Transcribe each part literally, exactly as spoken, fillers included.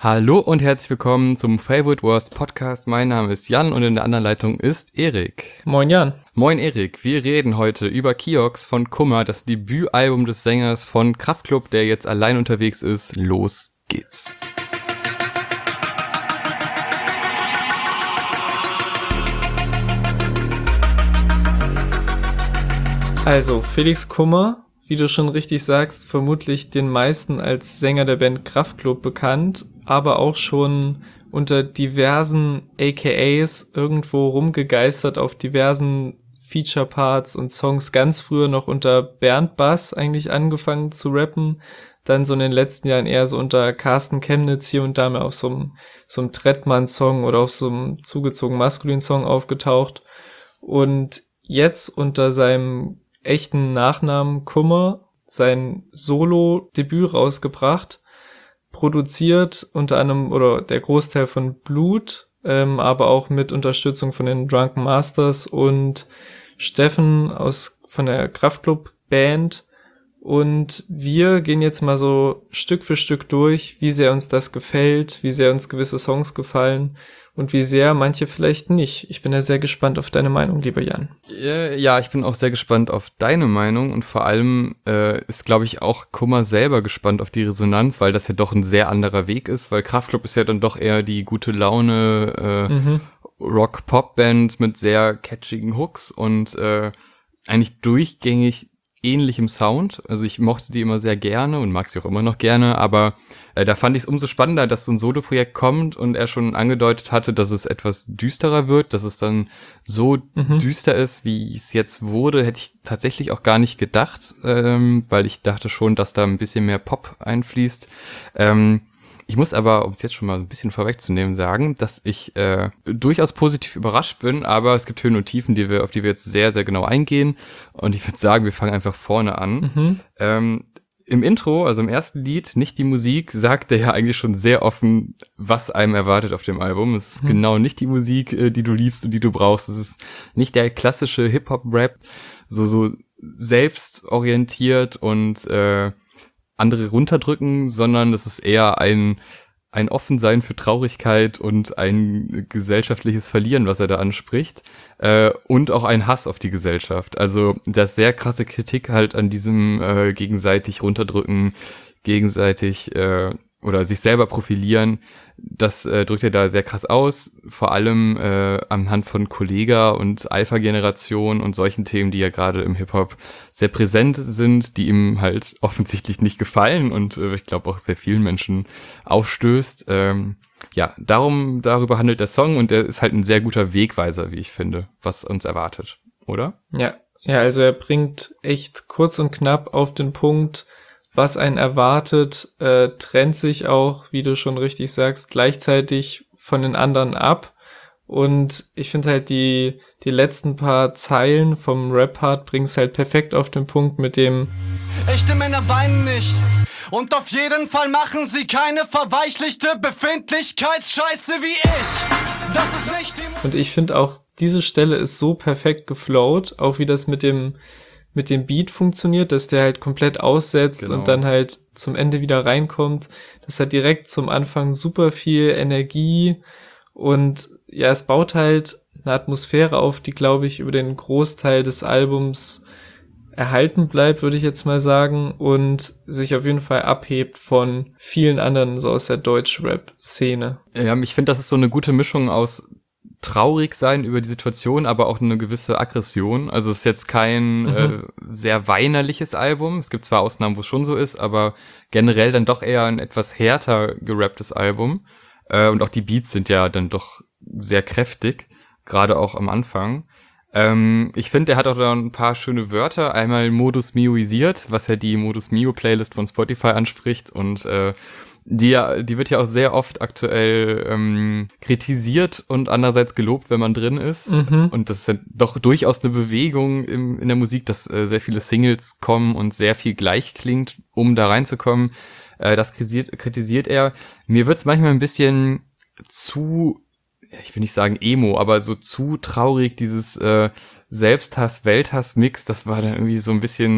Hallo und herzlich willkommen zum Favorite Worst Podcast. Mein Name ist Jan und in der anderen Leitung ist Erik. Moin Jan. Moin Erik, wir reden heute über Kiox von Kummer, das Debütalbum des Sängers von Kraftklub, der jetzt allein unterwegs ist. Los geht's. Also, Felix Kummer, wie du schon richtig sagst, vermutlich den meisten als Sänger der Band Kraftklub bekannt, aber auch schon unter diversen A K As irgendwo rumgegeistert auf diversen Feature-Parts und Songs, ganz früher noch unter Bernd Bass eigentlich angefangen zu rappen, dann so in den letzten Jahren eher so unter Carsten Chemnitz hier und da mal auf so einem, so einem Trettmann-Song oder auf so einem zugezogen maskulinen Song aufgetaucht und jetzt unter seinem echten Nachnamen Kummer sein Solo-Debüt rausgebracht, produziert unter anderem oder der Großteil von Blut, ähm, aber auch mit Unterstützung von den Drunken Masters und Steffen aus von der Kraftklub-Band. Und wir gehen jetzt mal so Stück für Stück durch, wie sehr uns das gefällt, wie sehr uns gewisse Songs gefallen und wie sehr manche vielleicht nicht. Ich bin ja sehr gespannt auf deine Meinung, lieber Jan. Ja, ich bin auch sehr gespannt auf deine Meinung und vor allem äh, ist, glaube ich, auch Kummer selber gespannt auf die Resonanz, weil das ja doch ein sehr anderer Weg ist, weil Kraftklub ist ja dann doch eher die gute Laune äh, mhm. Rock-Pop-Band mit sehr catchigen Hooks und äh, eigentlich durchgängig ähnlichem Sound. Also ich mochte die immer sehr gerne und mag sie auch immer noch gerne, aber äh, da fand ich es umso spannender, dass so ein Solo-Projekt kommt und er schon angedeutet hatte, dass es etwas düsterer wird, dass es dann so mhm. düster ist, wie es jetzt wurde, hätte ich tatsächlich auch gar nicht gedacht, ähm, weil ich dachte schon, dass da ein bisschen mehr Pop einfließt. Ähm, Ich muss aber, um es jetzt schon mal ein bisschen vorwegzunehmen, sagen, dass ich äh, durchaus positiv überrascht bin, aber es gibt Höhen und Tiefen, die wir, auf die wir jetzt sehr, sehr genau eingehen. Und ich würde sagen, wir fangen einfach vorne an. Mhm. Ähm, Im Intro, also im ersten Lied, Nicht die Musik, sagt er ja eigentlich schon sehr offen, was einem erwartet auf dem Album. Es ist mhm. genau nicht die Musik, äh, die du liebst und die du brauchst. Es ist nicht der klassische Hip-Hop-Rap, so so selbstorientiert und äh, andere runterdrücken, sondern es ist eher ein ein Offensein für Traurigkeit und ein gesellschaftliches Verlieren, was er da anspricht, äh, und auch ein Hass auf die Gesellschaft. Also das sehr krasse Kritik halt an diesem äh, gegenseitig runterdrücken, gegenseitig äh, oder sich selber profilieren, das äh, drückt er da sehr krass aus, vor allem äh, anhand von Kollega und Alpha-Generation und solchen Themen, die ja gerade im Hip-Hop sehr präsent sind, die ihm halt offensichtlich nicht gefallen und äh, ich glaube auch sehr vielen Menschen aufstößt. Ähm, ja, darum, darüber handelt der Song und er ist halt ein sehr guter Wegweiser, wie ich finde, was uns erwartet, oder? Ja, ja, also er bringt echt kurz und knapp auf den Punkt, was einen erwartet, äh, trennt sich auch, wie du schon richtig sagst, gleichzeitig von den anderen ab. Und ich finde halt die die letzten paar Zeilen vom Rap-Part bringen es halt perfekt auf den Punkt mit dem Echte Männer weinen nicht und auf jeden Fall machen sie keine verweichlichte Befindlichkeitsscheiße wie ich. Das ist nicht die Und ich finde auch, diese Stelle ist so perfekt geflowt, auch wie das mit dem mit dem Beat funktioniert, dass der halt komplett aussetzt genau. und dann halt zum Ende wieder reinkommt. Das hat direkt zum Anfang super viel Energie und ja, es baut halt eine Atmosphäre auf, die, glaube ich, über den Großteil des Albums erhalten bleibt, würde ich jetzt mal sagen, und sich auf jeden Fall abhebt von vielen anderen so aus der Deutsch-Rap-Szene. Ja, ich finde, das ist so eine gute Mischung aus traurig sein über die Situation, aber auch eine gewisse Aggression. Also es ist jetzt kein mhm. äh, sehr weinerliches Album. Es gibt zwar Ausnahmen, wo es schon so ist, aber generell dann doch eher ein etwas härter gerapptes Album. Äh, und auch die Beats sind ja dann doch sehr kräftig, gerade auch am Anfang. Ähm, ich finde, er hat auch da ein paar schöne Wörter. Einmal Modus Mioisiert, was ja die Modus Mio Playlist von Spotify anspricht und äh, Die, die wird ja auch sehr oft aktuell ähm, kritisiert und andererseits gelobt, wenn man drin ist. Mhm. Und das ist ja doch durchaus eine Bewegung im, in der Musik, dass äh, sehr viele Singles kommen und sehr viel gleich klingt, um da reinzukommen. Äh, das kritisiert, kritisiert er. Mir wird's manchmal ein bisschen zu, ich will nicht sagen Emo, aber so zu traurig, dieses äh, Selbsthass-Welthass-Mix, das war dann irgendwie so ein bisschen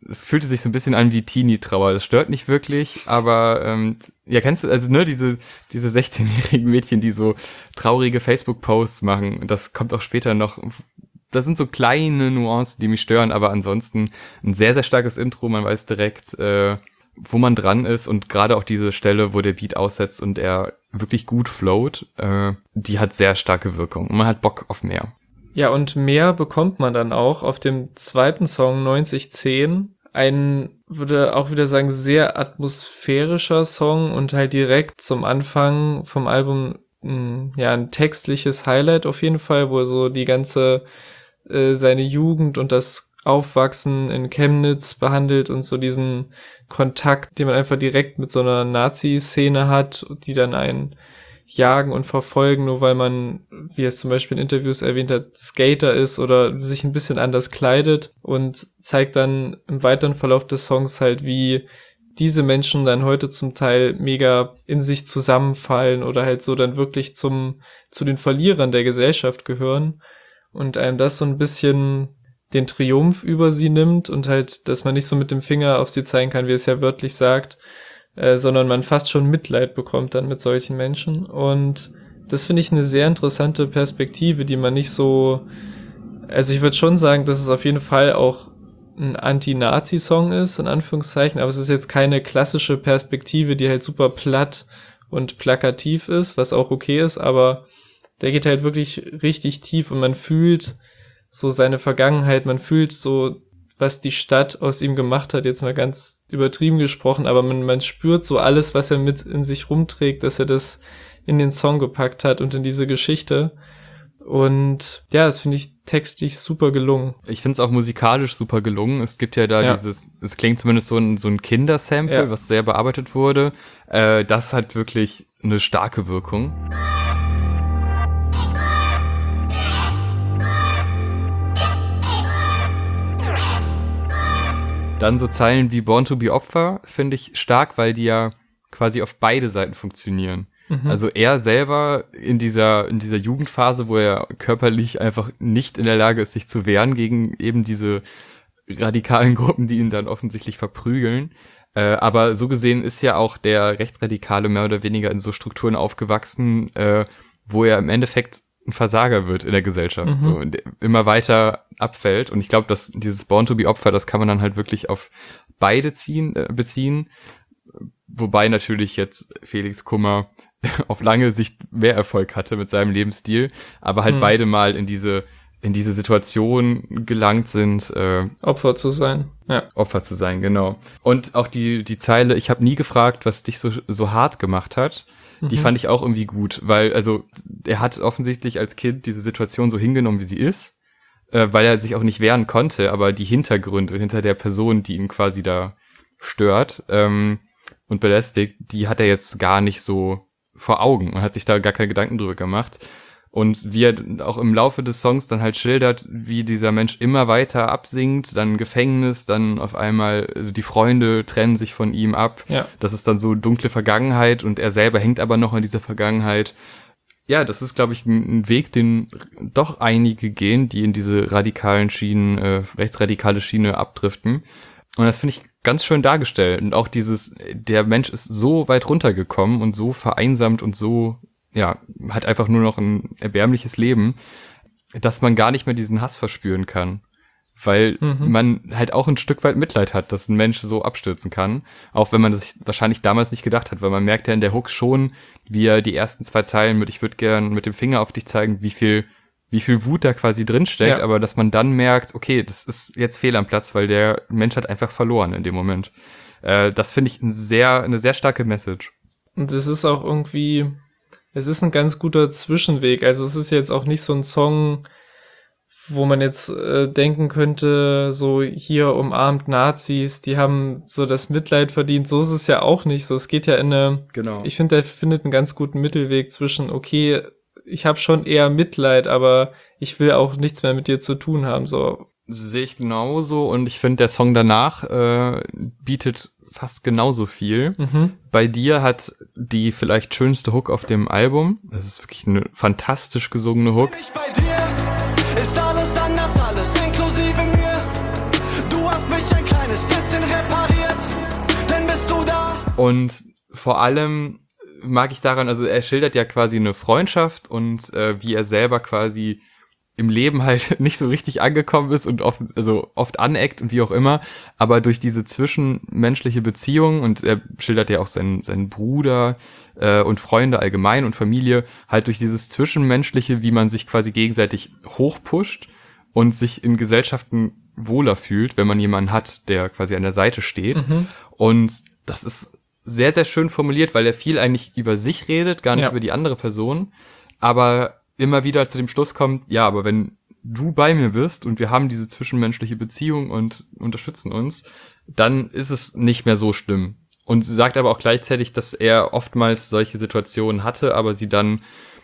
es fühlte sich so ein bisschen an wie Teenie-Trauer. Das stört nicht wirklich, aber ähm, ja, kennst du, also ne, diese diese sechzehnjährigen Mädchen, die so traurige Facebook-Posts machen, das kommt auch später noch. Das sind so kleine Nuancen, die mich stören, aber ansonsten ein sehr, sehr starkes Intro. Man weiß direkt, äh, wo man dran ist, und gerade auch diese Stelle, wo der Beat aussetzt und er wirklich gut float, äh, die hat sehr starke Wirkung und man hat Bock auf mehr. Ja, und mehr bekommt man dann auch auf dem zweiten Song neunzig zehn. Ein, würde auch wieder sagen, sehr atmosphärischer Song und halt direkt zum Anfang vom Album mh, ja ein textliches Highlight auf jeden Fall, wo so die ganze äh, seine Jugend und das Aufwachsen in Chemnitz behandelt und so diesen Kontakt, den man einfach direkt mit so einer Nazi-Szene hat, die dann einen jagen und verfolgen, nur weil man, wie es zum Beispiel in Interviews erwähnt hat, Skater ist oder sich ein bisschen anders kleidet, und zeigt dann im weiteren Verlauf des Songs halt, wie diese Menschen dann heute zum Teil mega in sich zusammenfallen oder halt so dann wirklich zum zu den Verlierern der Gesellschaft gehören und einem das so ein bisschen den Triumph über sie nimmt und halt, dass man nicht so mit dem Finger auf sie zeigen kann, wie es ja wörtlich sagt, Äh, sondern man fast schon Mitleid bekommt dann mit solchen Menschen. Und das finde ich eine sehr interessante Perspektive, die man nicht so, also ich würde schon sagen, dass es auf jeden Fall auch ein Anti-Nazi-Song ist, in Anführungszeichen, aber es ist jetzt keine klassische Perspektive, die halt super platt und plakativ ist, was auch okay ist, aber der geht halt wirklich richtig tief und man fühlt so seine Vergangenheit, man fühlt so, was die Stadt aus ihm gemacht hat, jetzt mal ganz übertrieben gesprochen, aber man, man spürt so alles, was er mit in sich rumträgt, dass er das in den Song gepackt hat und in diese Geschichte. Und ja, das finde ich textlich super gelungen. Ich finde es auch musikalisch super gelungen. Es gibt ja da ja. dieses, es klingt zumindest so ein, so ein Kindersample, ja. was sehr bearbeitet wurde. Äh, das hat wirklich eine starke Wirkung. Dann so Zeilen wie Born to be Opfer finde ich stark, weil die ja quasi auf beide Seiten funktionieren. Mhm. Also er selber in dieser in dieser Jugendphase, wo er körperlich einfach nicht in der Lage ist, sich zu wehren gegen eben diese radikalen Gruppen, die ihn dann offensichtlich verprügeln. Äh, aber so gesehen ist ja auch der Rechtsradikale mehr oder weniger in so Strukturen aufgewachsen, äh, wo er im Endeffekt ein Versager wird in der Gesellschaft, mhm. so und immer weiter abfällt. Und ich glaube, dass dieses Born to be Opfer, das kann man dann halt wirklich auf beide ziehen, äh, beziehen. Wobei natürlich jetzt Felix Kummer auf lange Sicht mehr Erfolg hatte mit seinem Lebensstil, aber halt mhm. beide mal in diese in diese Situation gelangt sind, äh, Opfer zu sein. Ja. Opfer zu sein, genau. Und auch die die Zeile, ich habe nie gefragt, was dich so so hart gemacht hat. Die mhm. fand ich auch irgendwie gut, weil, also, er hat offensichtlich als Kind diese Situation so hingenommen, wie sie ist, äh, weil er sich auch nicht wehren konnte, aber die Hintergründe hinter der Person, die ihn quasi da stört ähm, und belästigt, die hat er jetzt gar nicht so vor Augen und hat sich da gar keine Gedanken drüber gemacht. Und wie er auch im Laufe des Songs dann halt schildert, wie dieser Mensch immer weiter absinkt, dann Gefängnis, dann auf einmal, also die Freunde trennen sich von ihm ab. Ja. Das ist dann so dunkle Vergangenheit und er selber hängt aber noch an dieser Vergangenheit. Ja, das ist, glaube ich, ein, ein Weg, den doch einige gehen, die in diese radikalen Schienen, äh, rechtsradikale Schiene abdriften. Und das finde ich ganz schön dargestellt. Und auch dieses, der Mensch ist so weit runtergekommen und so vereinsamt und so, ja, hat einfach nur noch ein erbärmliches Leben, dass man gar nicht mehr diesen Hass verspüren kann. Weil mhm. man halt auch ein Stück weit Mitleid hat, dass ein Mensch so abstürzen kann. Auch wenn man das wahrscheinlich damals nicht gedacht hat, weil man merkt ja in der Hook schon, wie er die ersten zwei Zeilen mit, ich würde gern mit dem Finger auf dich zeigen, wie viel, wie viel Wut da quasi drinsteckt, ja. aber dass man dann merkt, okay, das ist jetzt fehl am Platz, weil der Mensch hat einfach verloren in dem Moment. Äh, das finde ich ein sehr, eine sehr starke Message. Und es ist auch irgendwie, es ist ein ganz guter Zwischenweg. Also es ist jetzt auch nicht so ein Song, wo man jetzt äh, denken könnte, so hier umarmt Nazis, die haben so das Mitleid verdient. So ist es ja auch nicht. So, es geht ja in eine, genau. Ich finde, der findet einen ganz guten Mittelweg zwischen, okay, ich habe schon eher Mitleid, aber ich will auch nichts mehr mit dir zu tun haben. So sehe ich genauso und ich finde, der Song danach äh, bietet fast genauso viel. Mhm. Bei dir hat die vielleicht schönste Hook auf dem Album. Das ist wirklich eine fantastisch gesungene Hook. Bei dir ist alles anders, alles inklusive mir. Du hast mich ein kleines bisschen Und vor allem mag ich daran, also er schildert ja quasi eine Freundschaft und äh, wie er selber quasi im Leben halt nicht so richtig angekommen ist und oft, also oft aneckt und wie auch immer, aber durch diese zwischenmenschliche Beziehung, und er schildert ja auch seinen, seinen Bruder äh, und Freunde allgemein und Familie, halt durch dieses Zwischenmenschliche, wie man sich quasi gegenseitig hochpusht und sich in Gesellschaften wohler fühlt, wenn man jemanden hat, der quasi an der Seite steht. Mhm. Und das ist sehr, sehr schön formuliert, weil er viel eigentlich über sich redet, gar nicht ja. über die andere Person, aber immer wieder zu dem Schluss kommt, ja, aber wenn du bei mir bist und wir haben diese zwischenmenschliche Beziehung und unterstützen uns, dann ist es nicht mehr so schlimm. Und sie sagt aber auch gleichzeitig, dass er oftmals solche Situationen hatte, aber sie dann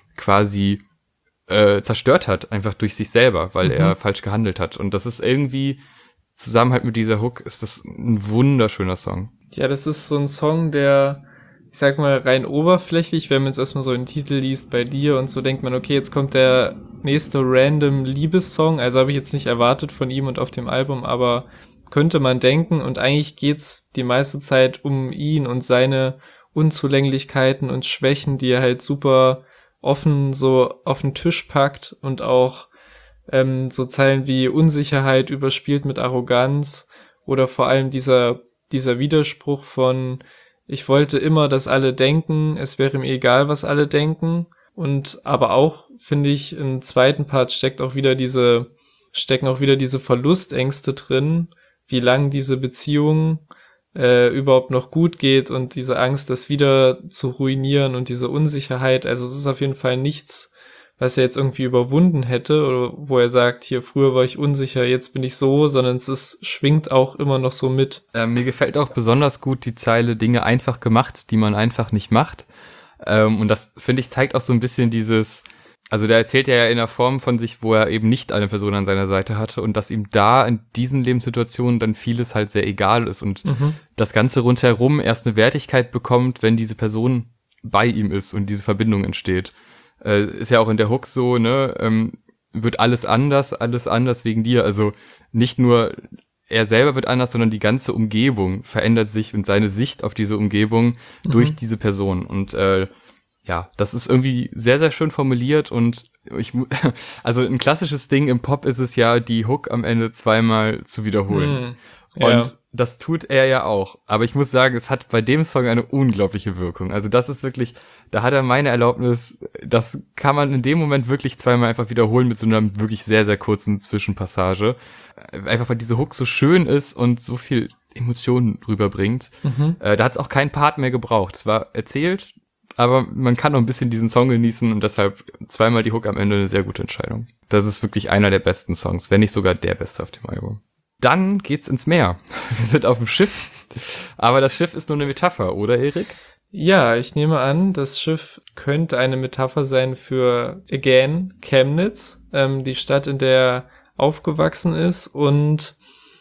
quasi äh, zerstört hat, einfach durch sich selber, weil mhm. er falsch gehandelt hat. Und das ist irgendwie, zusammen halt mit dieser Hook, ist das ein wunderschöner Song. Ja, das ist so ein Song, der, ich sag mal, rein oberflächlich, wenn man jetzt erstmal so den Titel liest bei dir und so, denkt man, okay, jetzt kommt der nächste random Liebessong, also habe ich jetzt nicht erwartet von ihm und auf dem Album, aber könnte man denken, und eigentlich geht's die meiste Zeit um ihn und seine Unzulänglichkeiten und Schwächen, die er halt super offen so auf den Tisch packt, und auch ähm, so Zeilen wie Unsicherheit überspielt mit Arroganz, oder vor allem dieser dieser Widerspruch von ich wollte immer, dass alle denken, es wäre mir egal, was alle denken. Und aber auch, finde ich, im zweiten Part steckt auch wieder diese, stecken auch wieder diese Verlustängste drin, wie lang diese Beziehung äh, überhaupt noch gut geht, und diese Angst, das wieder zu ruinieren, und diese Unsicherheit. Also es ist auf jeden Fall nichts, was er jetzt irgendwie überwunden hätte, oder wo er sagt, hier, früher war ich unsicher, jetzt bin ich so, sondern es ist, schwingt auch immer noch so mit. Ähm, mir gefällt auch besonders gut die Zeile, Dinge einfach gemacht, die man einfach nicht macht. Ähm, und das, finde ich, zeigt auch so ein bisschen dieses, also da erzählt er ja in der Form von sich, wo er eben nicht eine Person an seiner Seite hatte, und dass ihm da in diesen Lebenssituationen dann vieles halt sehr egal ist und mhm. das Ganze rundherum erst eine Wertigkeit bekommt, wenn diese Person bei ihm ist und diese Verbindung entsteht. Äh, ist ja auch in der Hook so, ne, ähm, wird alles anders, alles anders wegen dir. Also nicht nur er selber wird anders, sondern die ganze Umgebung verändert sich und seine Sicht auf diese Umgebung mhm. durch diese Person. Und äh, ja, das ist irgendwie sehr, sehr schön formuliert, und ich, also ein klassisches Ding im Pop ist es ja, die Hook am Ende zweimal zu wiederholen. Mhm. Ja. Und das tut er ja auch. Aber ich muss sagen, es hat bei dem Song eine unglaubliche Wirkung. Also das ist wirklich, da hat er meine Erlaubnis, das kann man in dem Moment wirklich zweimal einfach wiederholen mit so einer wirklich sehr, sehr kurzen Zwischenpassage. Einfach weil diese Hook so schön ist und so viel Emotionen rüberbringt. Mhm. Äh, da hat es auch keinen Part mehr gebraucht. Es war erzählt, aber man kann noch ein bisschen diesen Song genießen, und deshalb zweimal die Hook am Ende eine sehr gute Entscheidung. Das ist wirklich einer der besten Songs, wenn nicht sogar der beste auf dem Album. Dann geht's ins Meer. Wir sind auf dem Schiff, aber das Schiff ist nur eine Metapher, oder Erik? Ja, ich nehme an, das Schiff könnte eine Metapher sein für, again, Chemnitz, ähm, die Stadt, in der er aufgewachsen ist. Und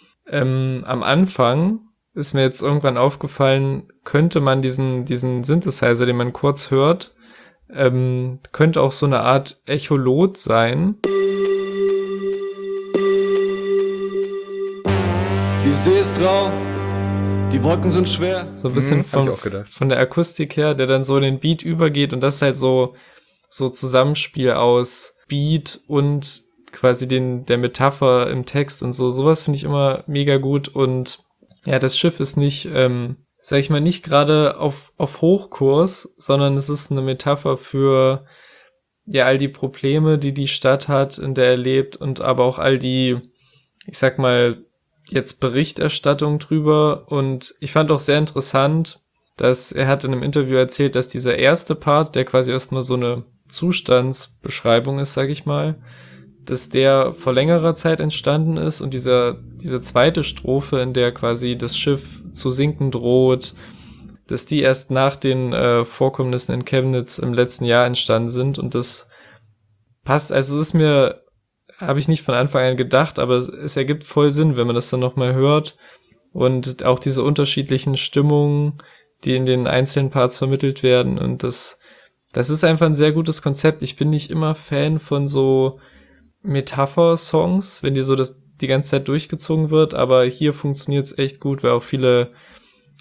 ähm, am Anfang ist mir jetzt irgendwann aufgefallen, könnte man diesen diesen Synthesizer, den man kurz hört, ähm, könnte auch so eine Art Echolot sein. Die See ist rau, die Wolken sind schwer. So ein bisschen hm, von, von der Akustik her, der dann so in den Beat übergeht, und das ist halt so so Zusammenspiel aus Beat und quasi den der Metapher im Text und so. Sowas finde ich immer mega gut. Und ja, das Schiff ist nicht, ähm, sag ich mal, nicht gerade auf auf Hochkurs, sondern es ist eine Metapher für ja all die Probleme, die die Stadt hat, in der er lebt, und aber auch all die, ich sag mal, jetzt Berichterstattung drüber. Und ich fand auch sehr interessant, dass er hat in einem Interview erzählt, dass dieser erste Part, der quasi erstmal so eine Zustandsbeschreibung ist, sag ich mal, dass der vor längerer Zeit entstanden ist, und dieser diese zweite Strophe, in der quasi das Schiff zu sinken droht, dass die erst nach den äh, Vorkommnissen in Chemnitz im letzten Jahr entstanden sind. Und das passt, also es ist mir, habe ich nicht von Anfang an gedacht, aber es, es ergibt voll Sinn, wenn man das dann nochmal hört. Und auch diese unterschiedlichen Stimmungen, die in den einzelnen Parts vermittelt werden. Und das, das ist einfach ein sehr gutes Konzept. Ich bin nicht immer Fan von so Metapher-Songs, wenn die so das die ganze Zeit durchgezogen wird, aber hier funktioniert es echt gut, weil auch viele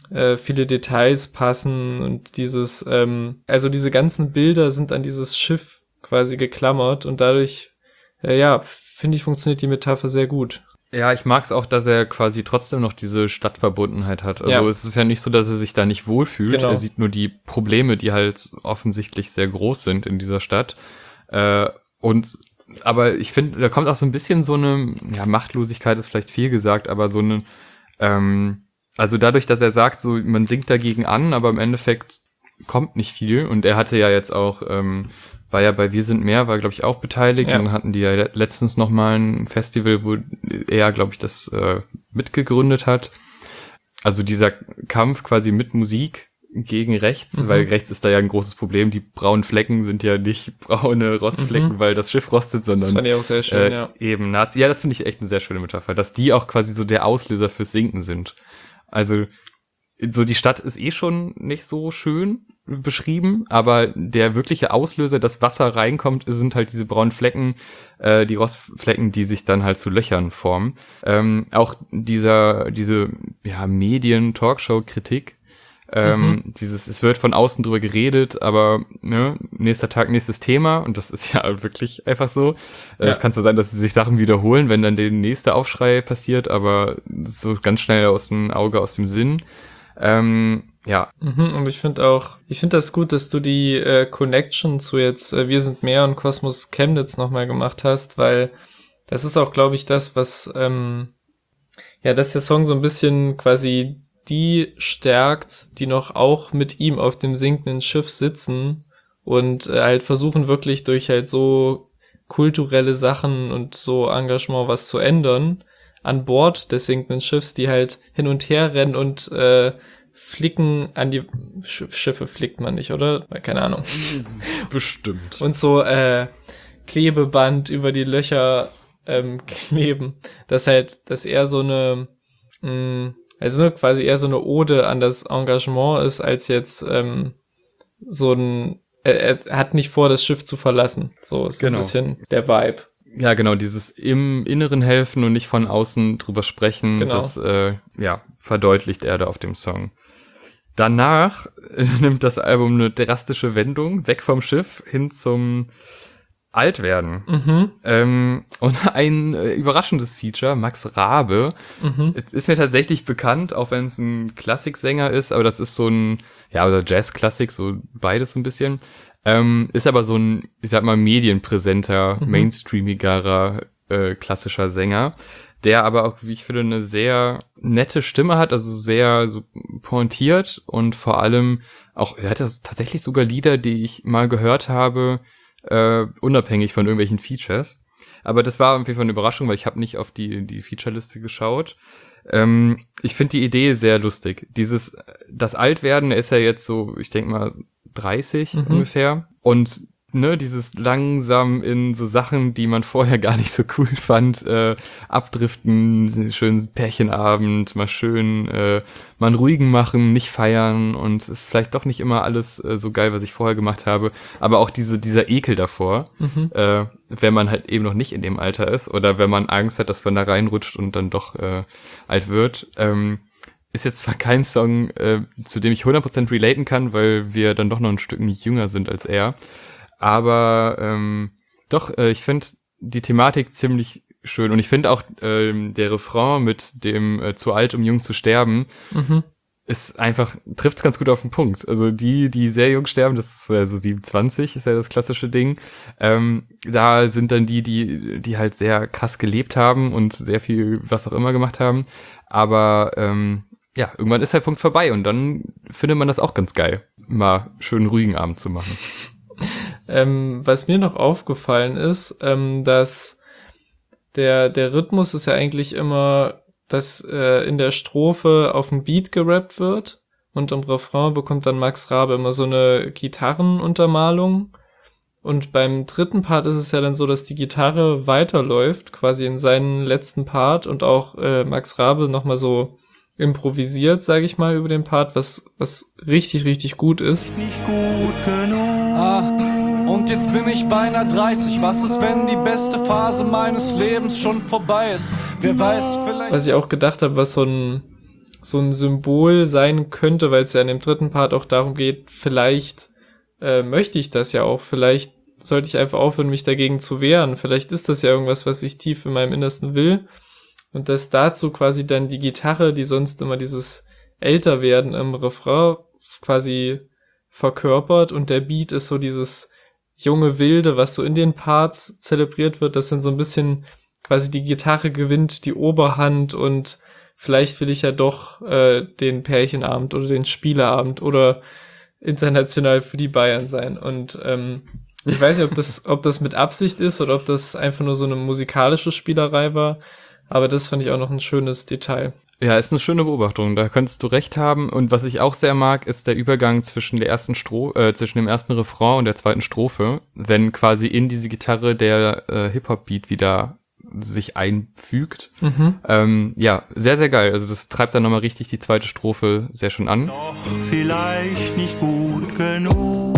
äh, viele Details passen und dieses, ähm, also diese ganzen Bilder sind an dieses Schiff quasi geklammert und dadurch, äh, ja, finde ich, funktioniert die Metapher sehr gut. Ja, ich mag's auch, dass er quasi trotzdem noch diese Stadtverbundenheit hat. Also ja. Es ist ja nicht so, dass er sich da nicht wohlfühlt. Genau. Er sieht nur die Probleme, die halt offensichtlich sehr groß sind in dieser Stadt. Äh, und aber ich finde, da kommt auch so ein bisschen so eine, ja, Machtlosigkeit ist vielleicht viel gesagt, aber so eine, ähm, also dadurch, dass er sagt, so man singt dagegen an, aber im Endeffekt kommt nicht viel. Und er hatte ja jetzt auch, ähm, war ja bei Wir sind mehr, war glaube ich auch beteiligt. Ja. Und dann hatten die ja letztens noch mal ein Festival, wo er, glaube ich, das äh, mitgegründet hat. Also dieser Kampf quasi mit Musik gegen rechts, mhm. weil rechts ist da ja ein großes Problem. Die braunen Flecken sind ja nicht braune Rostflecken, mhm. weil das Schiff rostet, sondern das fand ich auch sehr schön, äh, ja. eben Nazi. Ja, das finde ich echt eine sehr schöne Metapher, dass die auch quasi so der Auslöser fürs Sinken sind. Also so die Stadt ist eh schon nicht so schön beschrieben, aber der wirkliche Auslöser, dass Wasser reinkommt, sind halt diese braunen Flecken, äh, die Rostflecken, die sich dann halt zu Löchern formen. Ähm, auch dieser, diese, ja, Medien-Talkshow-Kritik, ähm, mhm. dieses, es wird von außen drüber geredet, aber, ne, nächster Tag, nächstes Thema, und das ist ja wirklich einfach so. Ja. Es kann zwar sein, dass sich Sachen wiederholen, wenn dann der nächste Aufschrei passiert, aber so ganz schnell aus dem Auge, aus dem Sinn. Ähm, ja. Mhm, und ich finde auch, ich finde das gut, dass du die äh, Connection zu jetzt äh, Wir sind mehr und Kosmos Chemnitz nochmal gemacht hast, weil das ist auch, glaube ich, das, was, ähm, ja, dass der Song so ein bisschen quasi die stärkt, die noch auch mit ihm auf dem sinkenden Schiff sitzen und äh, halt versuchen wirklich durch halt so kulturelle Sachen und so Engagement was zu ändern an Bord des sinkenden Schiffs, die halt hin und her rennen und äh, flicken an die Sch- Schiffe flickt man nicht, oder? Keine Ahnung. Bestimmt. Und so äh, Klebeband über die Löcher ähm, kleben. Das halt, dass er so eine mh, also quasi eher so eine Ode an das Engagement ist, als jetzt ähm, so ein er, er hat nicht vor, das Schiff zu verlassen. So ist genau. So ein bisschen der Vibe. Ja, genau, dieses im Inneren helfen und nicht von außen drüber sprechen, genau. Das äh, ja verdeutlicht er da auf dem Song. Danach äh, nimmt das Album eine drastische Wendung, weg vom Schiff hin zum Altwerden. Mhm. Ähm, und ein äh, überraschendes Feature, Max Rabe, mhm. ist mir tatsächlich bekannt, auch wenn es ein Klassiksänger ist, aber das ist so ein, ja, oder Jazz-Klassik, so beides so ein bisschen. Ähm, ist aber so ein, ich sag mal, medienpräsenter, mhm. mainstreamigerer, äh, klassischer Sänger, der aber auch, wie ich finde, eine sehr nette Stimme hat, also sehr so pointiert und vor allem auch, er hat tatsächlich sogar Lieder, die ich mal gehört habe, äh, unabhängig von irgendwelchen Features. Aber das war irgendwie eine Überraschung, weil ich habe nicht auf die, die Featureliste geschaut. Ähm, ich finde die Idee sehr lustig. Dieses, das Altwerden ist ja jetzt so, ich denke mal, dreißig mhm. ungefähr. Und ne, dieses langsam in so Sachen, die man vorher gar nicht so cool fand, äh, abdriften, schön Pärchenabend, mal schön äh, mal einen ruhigen machen, nicht feiern und ist vielleicht doch nicht immer alles äh, so geil, was ich vorher gemacht habe, aber auch diese dieser Ekel davor, mhm. äh, wenn man halt eben noch nicht in dem Alter ist oder wenn man Angst hat, dass man da reinrutscht und dann doch äh, alt wird, ähm, ist jetzt zwar kein Song, äh, zu dem ich hundert Prozent relaten kann, weil wir dann doch noch ein Stück jünger sind als er. Aber ähm, doch, äh, ich finde die Thematik ziemlich schön. Und ich finde auch ähm, der Refrain mit dem äh, zu alt, um jung zu sterben, mhm. ist einfach, trifft es ganz gut auf den Punkt. Also die, die sehr jung sterben, das ist so also siebenundzwanzig, ist ja das klassische Ding. Ähm, da sind dann die, die, die halt sehr krass gelebt haben und sehr viel was auch immer gemacht haben. Aber ähm, ja, irgendwann ist der Punkt vorbei und dann findet man das auch ganz geil, mal schön ruhigen Abend zu machen. Ähm, was mir noch aufgefallen ist, ähm, dass der der Rhythmus ist ja eigentlich immer, dass äh, in der Strophe auf dem Beat gerappt wird und im Refrain bekommt dann Max Rabe immer so eine Gitarrenuntermalung und beim dritten Part ist es ja dann so, dass die Gitarre weiterläuft, quasi in seinen letzten Part und auch äh, Max Rabe nochmal so improvisiert, sage ich mal, über den Part, was was richtig, richtig gut ist. Nicht gut genug. Ah. Und jetzt bin ich beinahe dreißig. Was ist, wenn die beste Phase meines Lebens schon vorbei ist? Wer weiß, vielleicht... Was ich auch gedacht habe, was so ein so ein Symbol sein könnte, weil es ja in dem dritten Part auch darum geht, vielleicht äh, möchte ich das ja auch, vielleicht sollte ich einfach aufhören, mich dagegen zu wehren, vielleicht ist das ja irgendwas, was ich tief in meinem Innersten will, und dass dazu quasi dann die Gitarre, die sonst immer dieses Älterwerden im Refrain quasi verkörpert, und der Beat ist so dieses junge Wilde, was so in den Parts zelebriert wird, dass dann so ein bisschen quasi die Gitarre gewinnt die Oberhand, und vielleicht will ich ja doch äh, den Pärchenabend oder den Spieleabend oder international für die Bayern sein. Und ähm, ich weiß nicht, ob das ob das mit Absicht ist oder ob das einfach nur so eine musikalische Spielerei war, aber das fand ich auch noch ein schönes Detail. Ja, ist eine schöne Beobachtung, da könntest du recht haben. Und was ich auch sehr mag, ist der Übergang zwischen der ersten Stro- äh, zwischen dem ersten Refrain und der zweiten Strophe, wenn quasi in diese Gitarre der äh, Hip-Hop-Beat wieder sich einfügt. Mhm. Ähm, ja, sehr, sehr geil. Also das treibt dann nochmal richtig die zweite Strophe sehr schön an. Doch vielleicht nicht gut genug.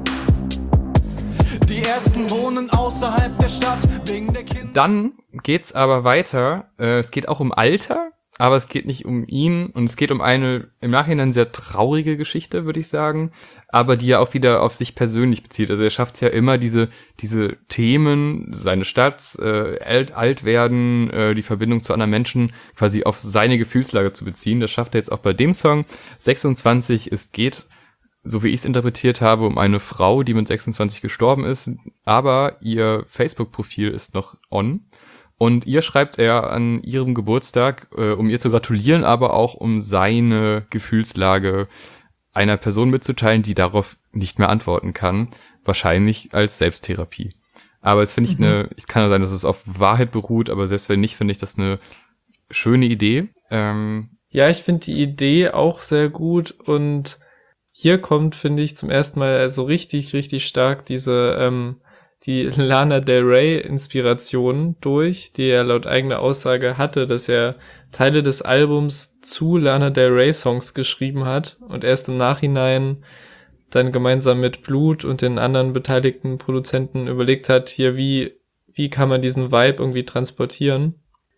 Die ersten wohnen außerhalb der Stadt wegen der Kinder. Dann geht's aber weiter. Äh, es geht auch um Alter, aber es geht nicht um ihn, und es geht um eine im Nachhinein sehr traurige Geschichte, würde ich sagen, aber die ja auch wieder auf sich persönlich bezieht. Also er schafft es ja immer, diese diese Themen, seine Stadt, äh, alt, alt werden, äh, die Verbindung zu anderen Menschen quasi auf seine Gefühlslage zu beziehen. Das schafft er jetzt auch bei dem Song. sechsundzwanzig, es geht, so wie ich es interpretiert habe, um eine Frau, die mit sechsundzwanzig gestorben ist, aber ihr Facebook-Profil ist noch on. Und ihr schreibt er an ihrem Geburtstag, äh, um ihr zu gratulieren, aber auch um seine Gefühlslage einer Person mitzuteilen, die darauf nicht mehr antworten kann. Wahrscheinlich als Selbsttherapie. Aber es finde ich Mhm. eine, ich kann ja sein, dass es auf Wahrheit beruht, aber selbst wenn nicht, finde ich das eine schöne Idee. Ähm, Ja, ich finde die Idee auch sehr gut, und hier kommt, finde ich, zum ersten Mal so richtig, richtig stark diese, ähm, die Lana Del Rey Inspiration durch, die er laut eigener Aussage hatte, dass er Teile des Albums zu Lana Del Rey Songs geschrieben hat und erst im Nachhinein dann gemeinsam mit Blut und den anderen beteiligten Produzenten überlegt hat, hier, wie, wie kann man diesen Vibe irgendwie transportieren.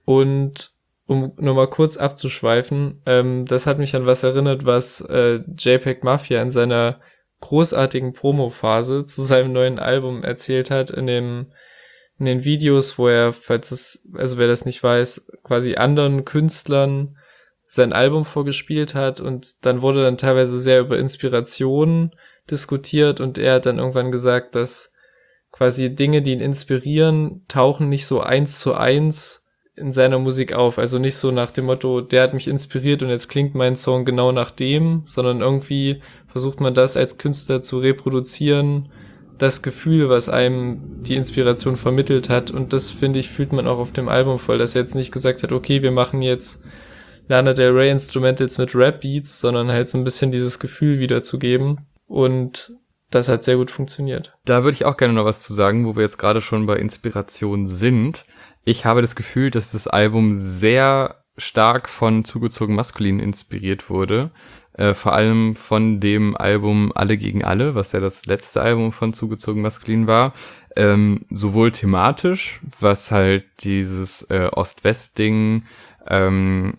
Und um nur mal kurz abzuschweifen, ähm, das hat mich an was erinnert, was äh, JPEG Mafia in seiner großartigen Promo-Phase zu seinem neuen Album erzählt hat, in dem in den Videos, wo er, falls es, also wer das nicht weiß, quasi anderen Künstlern sein Album vorgespielt hat, und dann wurde dann teilweise sehr über Inspiration diskutiert, und er hat dann irgendwann gesagt, dass quasi Dinge, die ihn inspirieren, tauchen nicht so eins zu eins in seiner Musik auf, also nicht so nach dem Motto, der hat mich inspiriert und jetzt klingt mein Song genau nach dem, sondern irgendwie versucht man das als Künstler zu reproduzieren, das Gefühl, was einem die Inspiration vermittelt hat, und das, finde ich, fühlt man auch auf dem Album voll, dass er jetzt nicht gesagt hat, okay, wir machen jetzt Lana Del Rey Instrumentals mit Rap-Beats, sondern halt so ein bisschen dieses Gefühl wiederzugeben, und das hat sehr gut funktioniert. Da würde ich auch gerne noch was zu sagen, wo wir jetzt gerade schon bei Inspiration sind. Ich habe das Gefühl, dass das Album sehr stark von Zugezogen Maskulin inspiriert wurde. Äh, vor allem von dem Album Alle gegen Alle, was ja das letzte Album von Zugezogen Maskulin war. Ähm, sowohl thematisch, was halt dieses äh, Ost-West-Ding, ähm,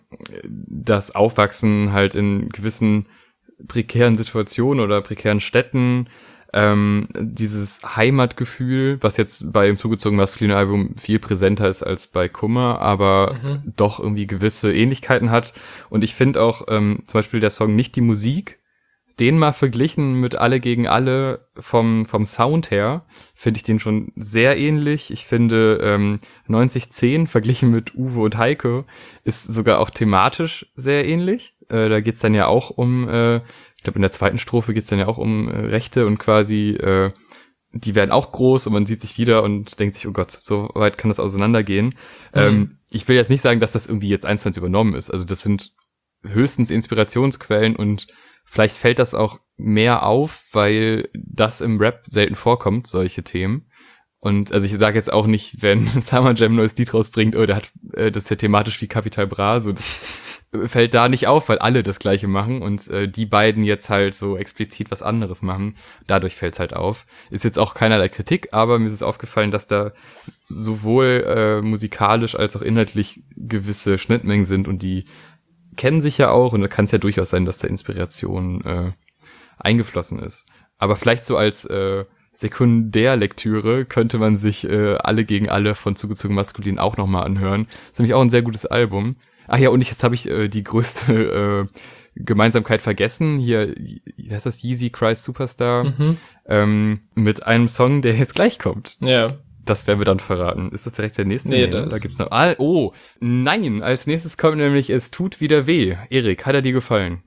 das Aufwachsen halt in gewissen prekären Situationen oder prekären Städten, ähm, dieses Heimatgefühl, was jetzt bei dem Zugezogen Maskulin Album viel präsenter ist als bei Kummer, aber mhm. doch irgendwie gewisse Ähnlichkeiten hat. Und ich finde auch ähm, zum Beispiel der Song Nicht die Musik, den mal verglichen mit Alle gegen Alle vom vom Sound her, finde ich den schon sehr ähnlich. Ich finde ähm, neunzig zehn verglichen mit Uwe und Heike ist sogar auch thematisch sehr ähnlich. Äh, da geht's dann ja auch um, äh, ich glaube in der zweiten Strophe geht's dann ja auch um äh, Rechte, und quasi äh, die werden auch groß und man sieht sich wieder und denkt sich, oh Gott, so weit kann das auseinandergehen. Mhm. Ähm, ich will jetzt nicht sagen, dass das irgendwie jetzt eins zu eins übernommen ist. Also das sind höchstens Inspirationsquellen, und vielleicht fällt das auch mehr auf, weil das im Rap selten vorkommt, solche Themen. Und also ich sage jetzt auch nicht, wenn Summer Jam ein neues Lied rausbringt, oh, der hat äh, das ist ja thematisch wie Capital Bra, so das fällt da nicht auf, weil alle das Gleiche machen und äh, die beiden jetzt halt so explizit was anderes machen. Dadurch fällt's halt auf. Ist jetzt auch keinerlei Kritik, aber mir ist es aufgefallen, dass da sowohl äh, musikalisch als auch inhaltlich gewisse Schnittmengen sind, und die kennen sich ja auch und da kann es ja durchaus sein, dass da Inspiration äh, eingeflossen ist. Aber vielleicht so als äh, Sekundärlektüre könnte man sich äh, Alle gegen alle von Zugezogen Maskulin auch nochmal anhören. Das ist nämlich auch ein sehr gutes Album. Ach ja, und ich, jetzt habe ich äh, die größte äh, Gemeinsamkeit vergessen. Hier, wie heißt das? Yeezy Christ Superstar. Mhm. Ähm, mit einem Song, der jetzt gleich kommt. Ja. Das werden wir dann verraten. Ist das direkt der nächste? Nee, nee das da gibt's noch. Ah, oh, nein. Als nächstes kommt nämlich Es tut wieder weh. Erik, hat er dir gefallen?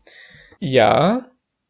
Ja.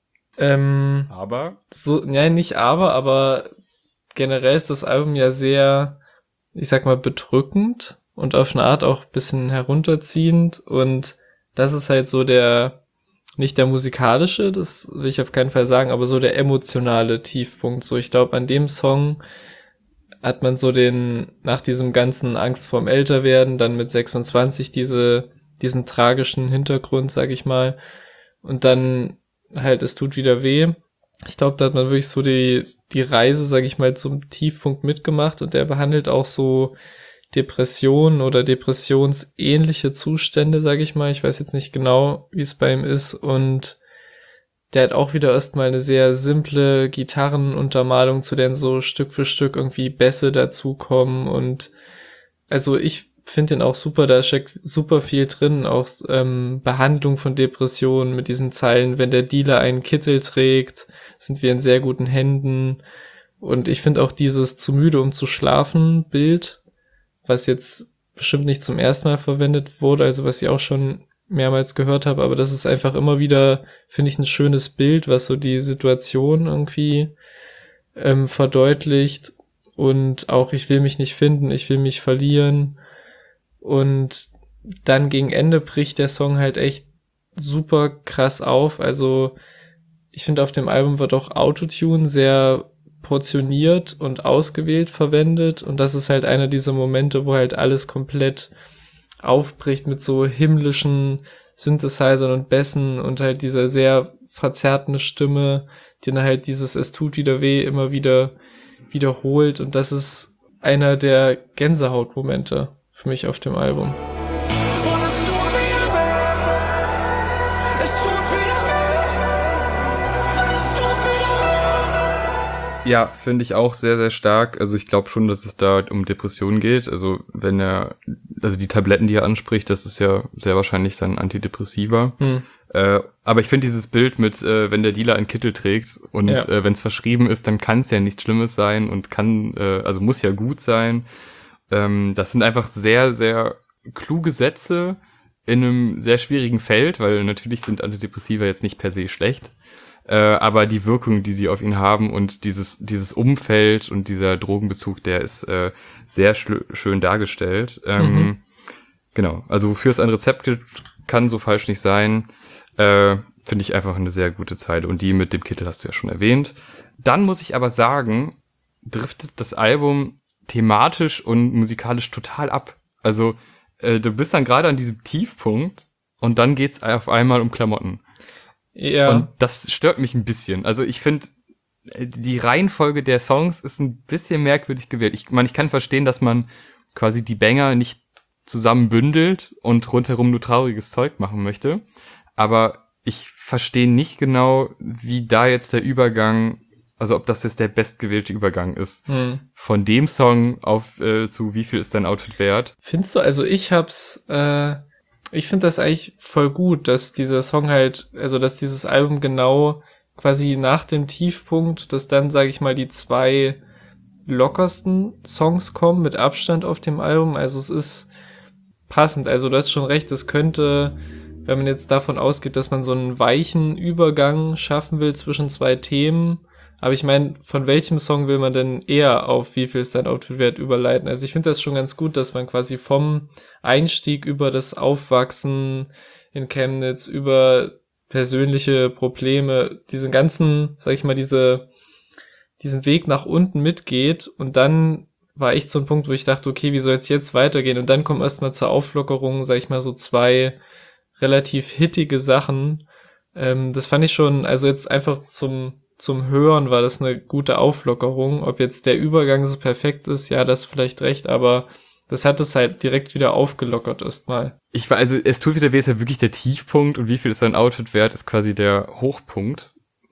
Ähm, Aber? so, ja, nicht aber, aber generell ist das Album ja sehr, ich sag mal, bedrückend und auf eine Art auch ein bisschen herunterziehend und das ist halt so der, nicht der musikalische, das will ich auf keinen Fall sagen, aber so der emotionale Tiefpunkt. So, ich glaube, an dem Song hat man so den, nach diesem ganzen Angst vorm Älterwerden, dann mit sechsundzwanzig diese, diesen tragischen Hintergrund, sag ich mal, und dann halt, es tut wieder weh. Ich glaube, da hat man wirklich so die, die Reise, sag ich mal, zum Tiefpunkt mitgemacht und der behandelt auch so Depressionen oder depressionsähnliche Zustände, sag ich mal. Ich weiß jetzt nicht genau, wie es bei ihm ist und der hat auch wieder erstmal eine sehr simple Gitarrenuntermalung, zu denen so Stück für Stück irgendwie Bässe dazukommen und also ich finde den auch super, da steckt super viel drin, auch ähm, Behandlung von Depressionen mit diesen Zeilen, wenn der Dealer einen Kittel trägt, sind wir in sehr guten Händen und ich finde auch dieses zu müde um zu schlafen Bild, was jetzt bestimmt nicht zum ersten Mal verwendet wurde, also was ich auch schon mehrmals gehört habe, aber das ist einfach immer wieder, finde ich, ein schönes Bild, was so die Situation irgendwie ähm, verdeutlicht und auch ich will mich nicht finden, ich will mich verlieren und dann gegen Ende bricht der Song halt echt super krass auf, also ich finde auf dem Album wird auch Autotune sehr portioniert und ausgewählt verwendet und das ist halt einer dieser Momente, wo halt alles komplett aufbricht mit so himmlischen Synthesizern und Bässen und halt dieser sehr verzerrten Stimme, die dann halt dieses Es tut wieder weh immer wieder wiederholt und das ist einer der Gänsehautmomente für mich auf dem Album. Ja, finde ich auch sehr, sehr stark. Also ich glaube schon, dass es da um Depressionen geht. Also wenn er, also die Tabletten, die er anspricht, das ist ja sehr wahrscheinlich sein Antidepressiva. Hm. Äh, aber ich finde dieses Bild mit, äh, wenn der Dealer einen Kittel trägt und ja. äh, wenn es verschrieben ist, dann kann es ja nichts Schlimmes sein und kann, äh, also muss ja gut sein. Ähm, das sind einfach sehr, sehr kluge Sätze in einem sehr schwierigen Feld, weil natürlich sind Antidepressiva jetzt nicht per se schlecht. Äh, aber die Wirkung, die sie auf ihn haben und dieses dieses Umfeld und dieser Drogenbezug, der ist äh, sehr schl- schön dargestellt. Ähm, mhm. Genau, also wofür es ein Rezept gibt, kann so falsch nicht sein. Äh, finde ich einfach eine sehr gute Zeile. Und die mit dem Kittel hast du ja schon erwähnt. Dann muss ich aber sagen, driftet das Album thematisch und musikalisch total ab. Also äh, du bist dann gerade an diesem Tiefpunkt und dann geht's auf einmal um Klamotten. Ja. Und das stört mich ein bisschen. Also ich finde, die Reihenfolge der Songs ist ein bisschen merkwürdig gewählt. Ich meine, ich kann verstehen, dass man quasi die Banger nicht zusammen bündelt und rundherum nur trauriges Zeug machen möchte. Aber ich verstehe nicht genau, wie da jetzt der Übergang, also ob das jetzt der bestgewählte Übergang ist. Hm. Von dem Song auf äh, zu Wie viel ist dein Outfit wert? Findest du, also ich hab's, äh ich finde das eigentlich voll gut, dass dieser Song halt, also dass dieses Album genau quasi nach dem Tiefpunkt, dass dann, sage ich mal, die zwei lockersten Songs kommen mit Abstand auf dem Album. Also es ist passend, also du hast schon recht, es könnte, wenn man jetzt davon ausgeht, dass man so einen weichen Übergang schaffen will zwischen zwei Themen, aber ich meine, von welchem Song will man denn eher auf Wie viel ist dein Outfit wert überleiten? Also ich finde das schon ganz gut, dass man quasi vom Einstieg über das Aufwachsen in Chemnitz, über persönliche Probleme, diesen ganzen, sag ich mal, diese, diesen Weg nach unten mitgeht und dann war echt so ein Punkt, wo ich dachte, okay, wie soll es jetzt weitergehen? Und dann kommen erstmal zur Auflockerung, sag ich mal, so zwei relativ hittige Sachen. Ähm, das fand ich schon, also jetzt einfach zum Zum Hören war das eine gute Auflockerung. Ob jetzt der Übergang so perfekt ist, ja, das ist vielleicht recht, aber Das hat es halt direkt wieder aufgelockert erstmal. Ich war, also es tut wieder weh, ist ja wirklich der Tiefpunkt und wie viel ist sein Outfit wert, ist quasi der Hochpunkt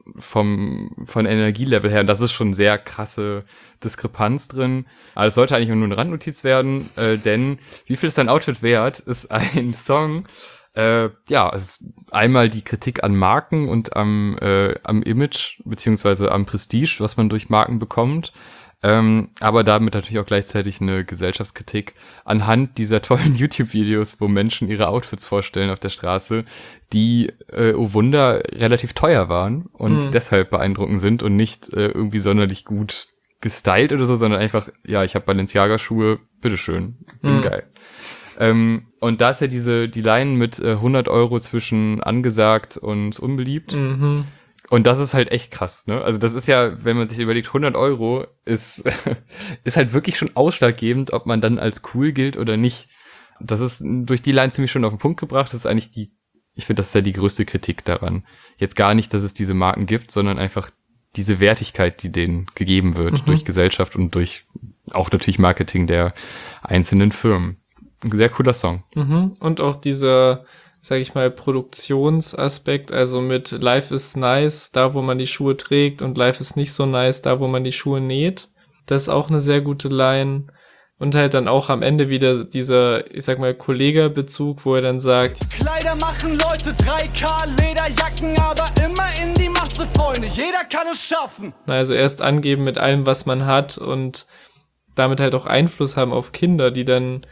vom, von Energielevel her. Und das ist schon sehr krasse Diskrepanz drin. Aber es sollte eigentlich nur eine Randnotiz werden, äh, denn wie viel ist dein Outfit wert, ist ein Song, äh, ja, es ist einmal die Kritik an Marken und am, äh, am Image, beziehungsweise am Prestige, was man durch Marken bekommt. Ähm, aber damit natürlich auch gleichzeitig eine Gesellschaftskritik anhand dieser tollen YouTube-Videos, wo Menschen ihre Outfits vorstellen auf der Straße, die, äh, oh Wunder, relativ teuer waren und mhm. deshalb beeindruckend sind und nicht äh, irgendwie sonderlich gut gestylt oder so, sondern einfach, ja, ich habe Balenciaga-Schuhe, bitteschön, bin mhm. geil. Ähm, und da ist ja diese, die Line mit äh, hundert Euro zwischen angesagt und unbeliebt. Mhm. Und das ist halt echt krass, ne? Also das ist ja, wenn man sich überlegt, hundert Euro ist, ist halt wirklich schon ausschlaggebend, ob man dann als cool gilt oder nicht. Das ist durch die Line ziemlich schon auf den Punkt gebracht. Das ist eigentlich die, ich finde, das ist ja die größte Kritik daran. Jetzt gar nicht, dass es diese Marken gibt, sondern einfach diese Wertigkeit, die denen gegeben wird mhm. durch Gesellschaft und durch auch natürlich Marketing der einzelnen Firmen. Ein sehr cooler Song. Mhm. Und auch dieser, sag ich mal, Produktionsaspekt, also mit Life is nice, da wo man die Schuhe trägt, und Life is nicht so nice, da wo man die Schuhe näht. Das ist auch eine sehr gute Line. Und halt dann auch am Ende wieder dieser, ich sag mal, Kollega-Bezug, wo er dann sagt: Kleider machen Leute, drei K Lederjacken, aber immer in die Masse, Freunde, jeder kann es schaffen. Also erst angeben mit allem, was man hat, und damit halt auch Einfluss haben auf Kinder, die dann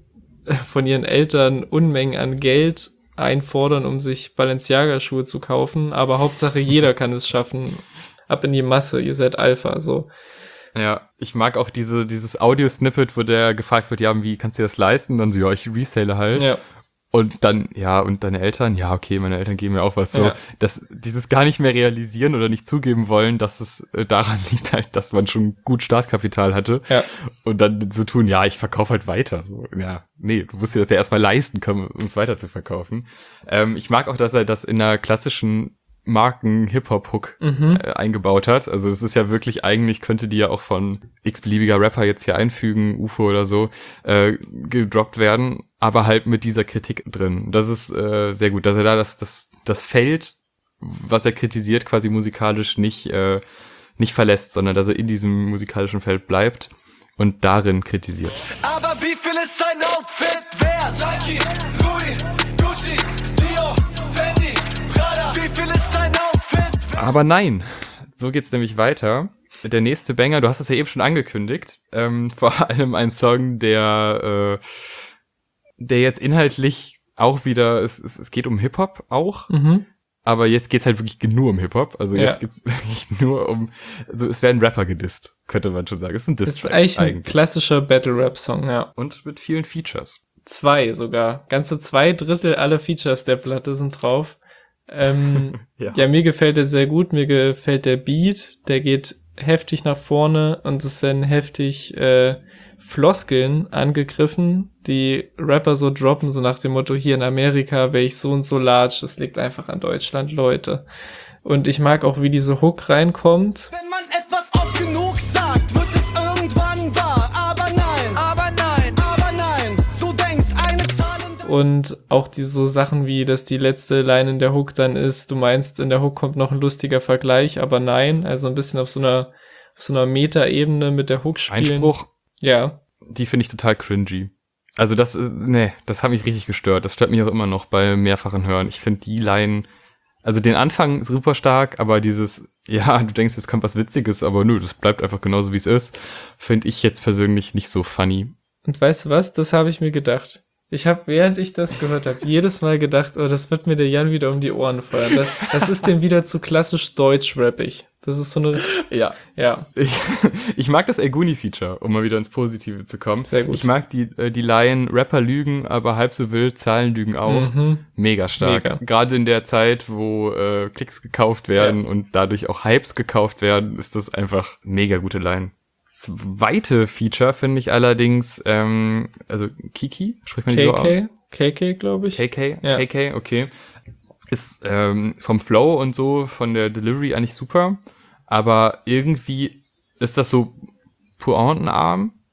von ihren Eltern Unmengen an Geld einfordern, um sich Balenciaga-Schuhe zu kaufen, aber Hauptsache jeder kann es schaffen. Ab in die Masse, ihr seid Alpha, so. Ja, ich mag auch diese dieses Audio-Snippet, wo der gefragt wird, ja, wie kannst du das leisten? Und dann so, ja, ich resale halt. Ja. Und dann, ja, und deine Eltern? Ja, okay, meine Eltern geben mir auch was. So, ja. dass dieses gar nicht mehr realisieren oder nicht zugeben wollen, dass es äh, daran liegt halt, dass man schon gut Startkapital hatte. Ja. Und dann so tun, ja, ich verkaufe halt weiter. So, ja, nee, du musst dir das ja erstmal leisten können, um es weiter zu verkaufen. Ähm, ich mag auch, dass er das in einer klassischen Marken-Hip-Hop-Hook mhm. äh, eingebaut hat. Also es ist ja wirklich, eigentlich könnte die ja auch von x-beliebiger Rapper jetzt hier einfügen, U F O oder so, äh, gedroppt werden, aber halt mit dieser Kritik drin. Das ist äh, sehr gut, dass er da das, das, das Feld, was er kritisiert, quasi musikalisch nicht, äh, nicht verlässt, sondern dass er in diesem musikalischen Feld bleibt und darin kritisiert. Aber wie viel ist dein Outfit wert? Nike, Louis, Gucci, Dio, Fendi, Prada. Wie viel ist dein Outfit wert? Aber nein, so geht's nämlich weiter. Der nächste Banger, du hast es ja eben schon angekündigt, ähm, vor allem ein Song, der, äh, der jetzt inhaltlich auch wieder, es, es, es geht um Hip-Hop auch, Mhm. aber jetzt geht's halt wirklich nur um Hip-Hop, also jetzt Ja. geht's wirklich nur um, also es werden Rapper gedisst, könnte man schon sagen, es ist ein Das ist Diss-Track eigentlich ein eigentlich. klassischer Battle-Rap-Song, ja. Und mit vielen Features. Zwei sogar. Ganze zwei Drittel aller Features der Platte sind drauf. Ähm, Ja. ja, mir gefällt der sehr gut. Mir gefällt der Beat. Der geht heftig nach vorne und es werden heftig äh, Floskeln angegriffen, die Rapper so droppen, so nach dem Motto, hier in Amerika wäre ich so und so large, das liegt einfach an Deutschland, Leute. Und ich mag auch, wie diese Hook reinkommt. Wenn man etwas oft genug sagt, wird es irgendwann wahr. Aber nein, aber nein, aber nein. Du denkst, eine Zahl und Und auch die so Sachen wie, dass die letzte Line in der Hook dann ist, du meinst, in der Hook kommt noch ein lustiger Vergleich, aber nein. Also ein bisschen auf so einer, auf so einer Meta-Ebene mit der Hook spielen. Einspruch, Ja. die finde ich total cringy. Also das ist, nee, das hat mich richtig gestört. Das stört mich auch immer noch bei mehrfachen Hören. Ich finde die Line, also den Anfang ist super stark, aber dieses, ja, du denkst, es kommt was Witziges, aber nö, das bleibt einfach genauso, wie es ist, finde ich jetzt persönlich nicht so funny. Und weißt du was? Das habe ich mir gedacht. Ich habe, während ich das gehört habe, jedes Mal gedacht, oh, das wird mir der Jan wieder um die Ohren feuern. Das, das ist dem wieder zu klassisch deutsch-rappig. Das ist so eine, Ja. ja, Ich, ich mag das Elguni-Feature, um mal wieder ins Positive zu kommen. Sehr gut. Ich mag die, äh, die Line, Rapper lügen, aber halb so wild, Zahlen lügen auch. Mhm. Mega stark. Mega. Gerade in der Zeit, wo äh, Klicks gekauft werden Ja. und dadurch auch Hypes gekauft werden, ist das einfach mega gute Line. Zweite Feature finde ich allerdings, ähm, also Kiki, spricht man die so aus? K K, K K, glaube ich. K K, Ja. K K, okay. Ist ähm, vom Flow und so, von der Delivery eigentlich super, aber irgendwie ist das so pointenarm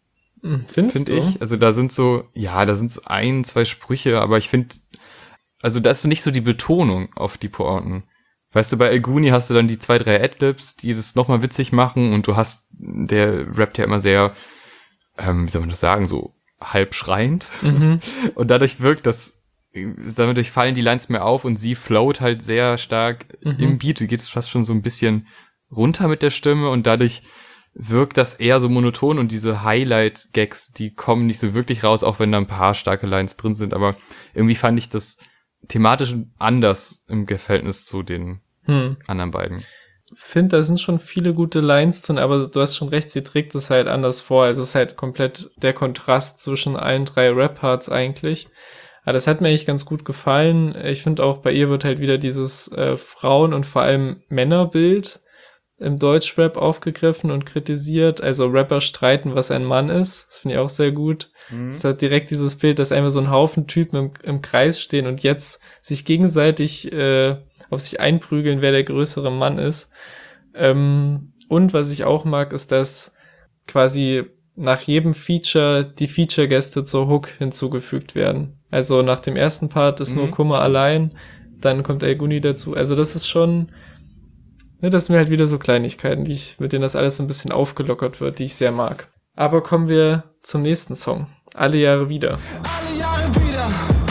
Findest Finde du? ich. Also da sind so, ja, da sind so ein, zwei Sprüche, aber ich finde, also da ist so nicht so die Betonung auf die Pointen. Weißt du, bei El Guni hast du dann die zwei, drei Adlibs, die das nochmal witzig machen und du hast, der rappt ja immer sehr, ähm, wie soll man das sagen, so halb schreiend. Mhm. Und dadurch wirkt das, dadurch fallen die Lines mehr auf und sie float halt sehr stark Mhm. im Beat. Sie geht fast schon so ein bisschen runter mit der Stimme und dadurch wirkt das eher so monoton und diese Highlight-Gags, die kommen nicht so wirklich raus, auch wenn da ein paar starke Lines drin sind, aber irgendwie fand ich das thematisch anders im Verhältnis zu den Hm. anderen beiden. Finde, da sind schon viele gute Lines drin, aber du hast schon recht, sie trägt es halt anders vor. Es ist halt komplett der Kontrast zwischen allen drei Rap-Parts eigentlich. Aber das hat mir eigentlich ganz gut gefallen. Ich finde auch, bei ihr wird halt wieder dieses äh, Frauen- und vor allem Männerbild im Deutschrap aufgegriffen und kritisiert. Also Rapper streiten, was ein Mann ist. Das finde ich auch sehr gut. Mhm. Es hat direkt dieses Bild, dass einfach so ein Haufen Typen im, im Kreis stehen und jetzt sich gegenseitig äh, auf sich einprügeln, wer der größere Mann ist. Ähm, und was ich auch mag, ist, dass quasi nach jedem Feature die Feature-Gäste zur Hook hinzugefügt werden. Also nach dem ersten Part ist nur Mhm, Kummer stimmt. allein, dann kommt El Guni dazu. Also das ist schon, ne, das sind halt wieder so Kleinigkeiten, die ich, mit denen das alles so ein bisschen aufgelockert wird, die ich sehr mag. Aber kommen wir zum nächsten Song. Alle Jahre wieder. Alle Jahre wieder.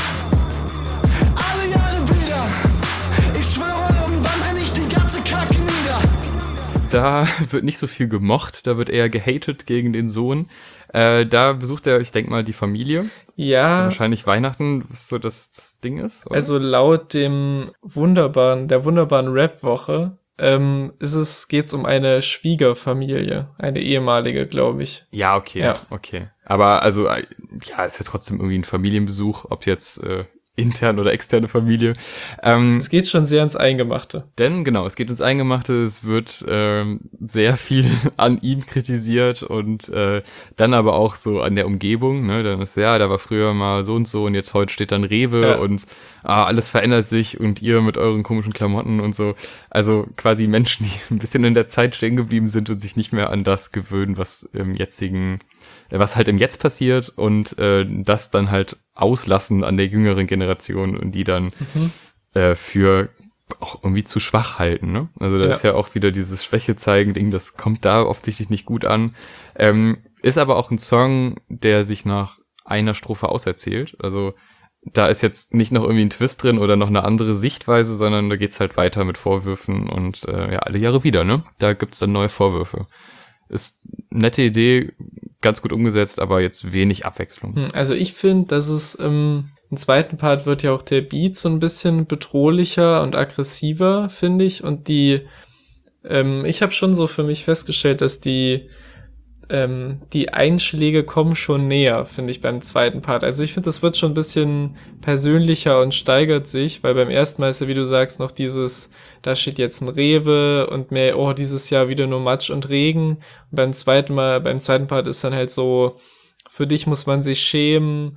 Alle Jahre wieder. Ich schwöre, irgendwann bin ich die ganze Kacke nieder. Da wird nicht so viel gemocht, da wird eher gehatet gegen den Sohn. Äh, da besucht er, ich denke mal, die Familie. Ja, Wahrscheinlich Weihnachten, was so das, das Ding ist. Oder? also laut dem wunderbaren, der wunderbaren Rap-Woche, ähm, ist es, geht's um eine Schwiegerfamilie, eine ehemalige, glaube ich. Ja, okay, Ja. okay. Aber also, äh, ja, ist ja trotzdem irgendwie ein Familienbesuch, ob jetzt äh, intern oder externe Familie. Ähm, Es geht schon sehr ins Eingemachte. denn genau, es geht ins Eingemachte, es wird ähm, sehr viel an ihm kritisiert und äh, dann aber auch so an der Umgebung. Ne? Dann ist ja, da war früher mal so und so und jetzt heute steht dann Rewe Ja. und ah, alles verändert sich und ihr mit euren komischen Klamotten und so. Also quasi Menschen, die ein bisschen in der Zeit stehen geblieben sind und sich nicht mehr an das gewöhnen, was im jetzigen, äh, was halt im Jetzt passiert und äh, das dann halt auslassen an der jüngeren Generation und die dann Mhm. äh, für auch irgendwie zu schwach halten, ne? Also da Ja. ist ja auch wieder dieses Schwäche zeigen Ding, das kommt da offensichtlich nicht gut an. Ähm, ist aber auch ein Song, der sich nach einer Strophe auserzählt. Also da ist jetzt nicht noch irgendwie ein Twist drin oder noch eine andere Sichtweise, sondern da geht's halt weiter mit Vorwürfen und äh, ja, alle Jahre wieder, ne? Da gibt's dann neue Vorwürfe. Ist nette Idee, ganz gut umgesetzt, aber jetzt wenig Abwechslung. Hm, Also ich finde, dass es ähm, im zweiten Part wird ja auch der Beat so ein bisschen bedrohlicher und aggressiver, finde ich. Und die, ähm, ich habe schon so für mich festgestellt, dass die ähm, die Einschläge kommen schon näher, finde ich, beim zweiten Part. Also ich finde, das wird schon ein bisschen persönlicher und steigert sich, weil beim ersten Mal ist ja, wie du sagst, noch dieses, da steht jetzt ein Rewe und mehr, oh, dieses Jahr wieder nur Matsch und Regen. Und beim zweiten Mal, beim zweiten Part ist dann halt so, für dich muss man sich schämen,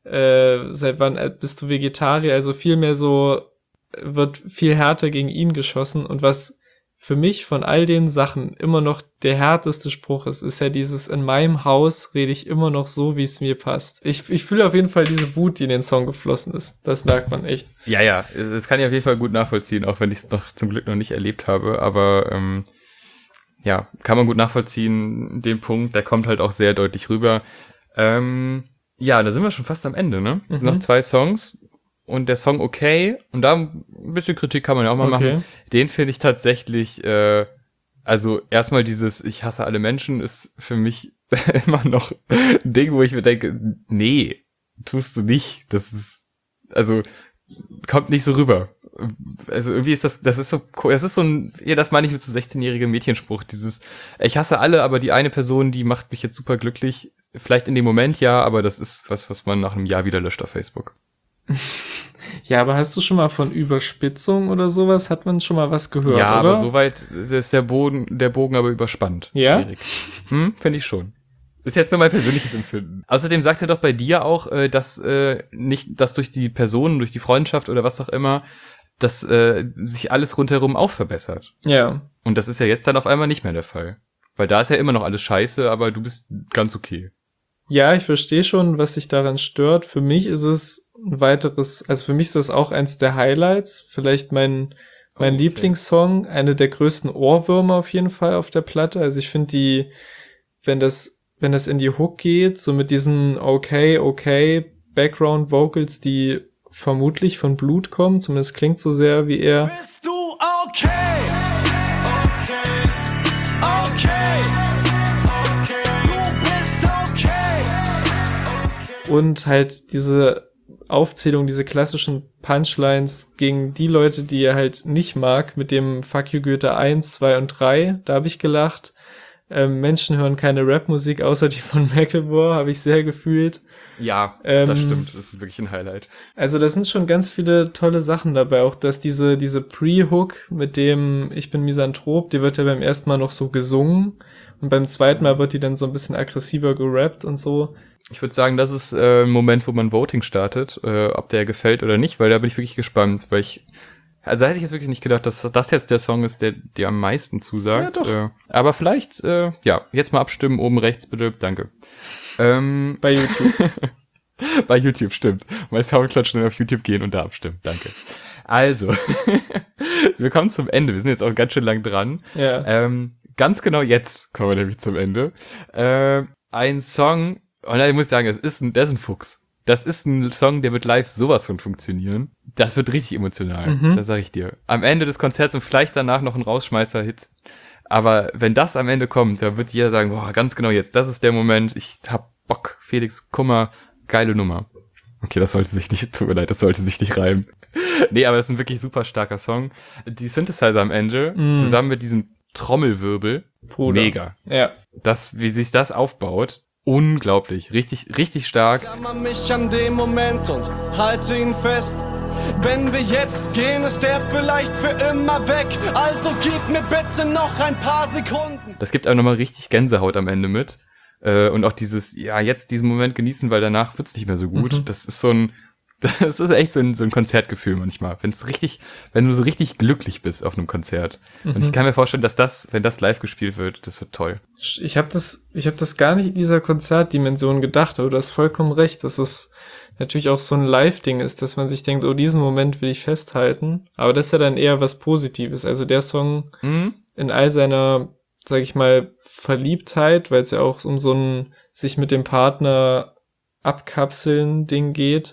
äh, seit wann bist du Vegetarier? Also viel mehr so, wird viel härter gegen ihn geschossen. Und was für mich von all den Sachen immer noch der härteste Spruch ist, ist ja dieses, in meinem Haus rede ich immer noch so, wie es mir passt. Ich, ich fühle auf jeden Fall diese Wut, die in den Song geflossen ist. Das merkt man echt. Ja, ja, das kann ich auf jeden Fall gut nachvollziehen, auch wenn ich es noch zum Glück noch nicht erlebt habe, aber ähm, ja, kann man gut nachvollziehen, den Punkt, der kommt halt auch sehr deutlich rüber. Ähm, ja, da sind wir schon fast am Ende, ne? Mhm. Noch zwei Songs und der Song Okay, und da ein bisschen Kritik kann man ja auch mal Okay. machen. Den finde ich tatsächlich, äh, also erstmal dieses Ich hasse alle Menschen ist für mich immer noch ein Ding, wo ich mir denke, nee, tust du nicht. Das ist, also, kommt nicht so rüber. Also irgendwie ist das, das ist so, das ist so ein, ja, das meine ich mit so sechzehnjährigem Mädchenspruch, dieses, ich hasse alle, aber die eine Person, die macht mich jetzt super glücklich. Vielleicht in dem Moment ja, aber das ist was, was man nach einem Jahr wieder löscht auf Facebook. Ja, aber hast du schon mal von Überspitzung oder sowas? Hat man schon mal was gehört, ja, oder? aber soweit ist der Boden, der Bogen aber überspannt. Ja? Erik. Hm, finde ich schon. Ist jetzt nur mein persönliches Empfinden. Außerdem sagt er doch bei dir auch, äh, dass äh, nicht, dass durch die Person, durch die Freundschaft oder was auch immer, dass äh, sich alles rundherum auch verbessert. Ja. Und das ist ja jetzt dann auf einmal nicht mehr der Fall. Weil da ist ja immer noch alles scheiße, aber du bist ganz okay. Ja, ich verstehe schon, was sich daran stört. Für mich ist es ein weiteres, also für mich ist das auch eins der Highlights. Vielleicht mein, mein Okay. Lieblingssong, eine der größten Ohrwürmer auf jeden Fall auf der Platte. Also ich finde die, wenn das, wenn das in die Hook geht, so mit diesen okay, okay Background Vocals, die vermutlich von Blut kommen, zumindest klingt so sehr wie er. Bist du okay? Okay, okay, okay, du bist okay. Und halt diese Aufzählung, diese klassischen Punchlines gegen die Leute, die er halt nicht mag, mit dem Fuck you Goethe eins, zwei und drei, da habe ich gelacht. Ähm, Menschen hören keine Rapmusik, außer die von Macklemore, habe ich sehr gefühlt. Ja, Ähm, das stimmt. Das ist wirklich ein Highlight. Also da sind schon ganz viele tolle Sachen dabei, auch dass diese diese Pre-Hook mit dem Ich bin Misanthrop, die wird ja beim ersten Mal noch so gesungen und beim zweiten Mal wird die dann so ein bisschen aggressiver gerappt und so. Ich würde sagen, das ist äh, ein Moment, wo man Voting startet, äh, ob der gefällt oder nicht, weil da bin ich wirklich gespannt, weil ich, also hätte ich jetzt wirklich nicht gedacht, dass das jetzt der Song ist, der dir am meisten zusagt. Ja, doch. Äh, aber vielleicht, äh, ja, jetzt mal abstimmen, oben rechts bitte, danke. Ähm, Bei YouTube. bei YouTube, stimmt. Bei Soundcloud schnell auf YouTube gehen und da abstimmen, danke. Also, wir kommen zum Ende, wir sind jetzt auch ganz schön lang dran. Ja. Ähm, ganz genau jetzt kommen wir nämlich zum Ende. Äh, ein Song, und ich muss sagen, es ist ein, das ist ein Fuchs. Das ist ein Song, der wird live sowas von funktionieren. Das wird richtig emotional, Mhm. das sag ich dir. Am Ende des Konzerts und vielleicht danach noch ein Rausschmeißer-Hit. Aber wenn das am Ende kommt, da wird jeder sagen, boah, ganz genau jetzt, das ist der Moment, ich hab Bock, Felix Kummer, geile Nummer. Okay, das sollte sich nicht, tut mir leid, das sollte sich nicht reimen. Nee, aber das ist ein wirklich super starker Song. Die Synthesizer am Ende, Mm. zusammen mit diesem Trommelwirbel, Bruder. mega. Ja. Das, wie sich das aufbaut, unglaublich, richtig, richtig stark. Klammer mich an den Moment und halte ihn fest. Wenn wir jetzt gehen, ist der vielleicht für immer weg. Also gib mir bitte noch ein paar Sekunden. Das gibt einem nochmal richtig Gänsehaut am Ende mit. Äh, und auch dieses, ja, jetzt diesen Moment genießen, weil danach wird's nicht mehr so gut. Mhm. Das ist so ein, das ist echt so ein, so ein Konzertgefühl manchmal. Wenn es richtig, wenn du so richtig glücklich bist auf einem Konzert. Mhm. Und ich kann mir vorstellen, dass das, wenn das live gespielt wird, das wird toll. Ich habe das, ich habe das gar nicht in dieser Konzertdimension gedacht, aber du hast vollkommen recht, dass es natürlich auch so ein Live-Ding ist, dass man sich denkt, oh, diesen Moment will ich festhalten. Aber das ist ja dann eher was Positives. Also der Song Mhm. in all seiner, sag ich mal, Verliebtheit, weil es ja auch um so ein sich mit dem Partner abkapseln Ding geht.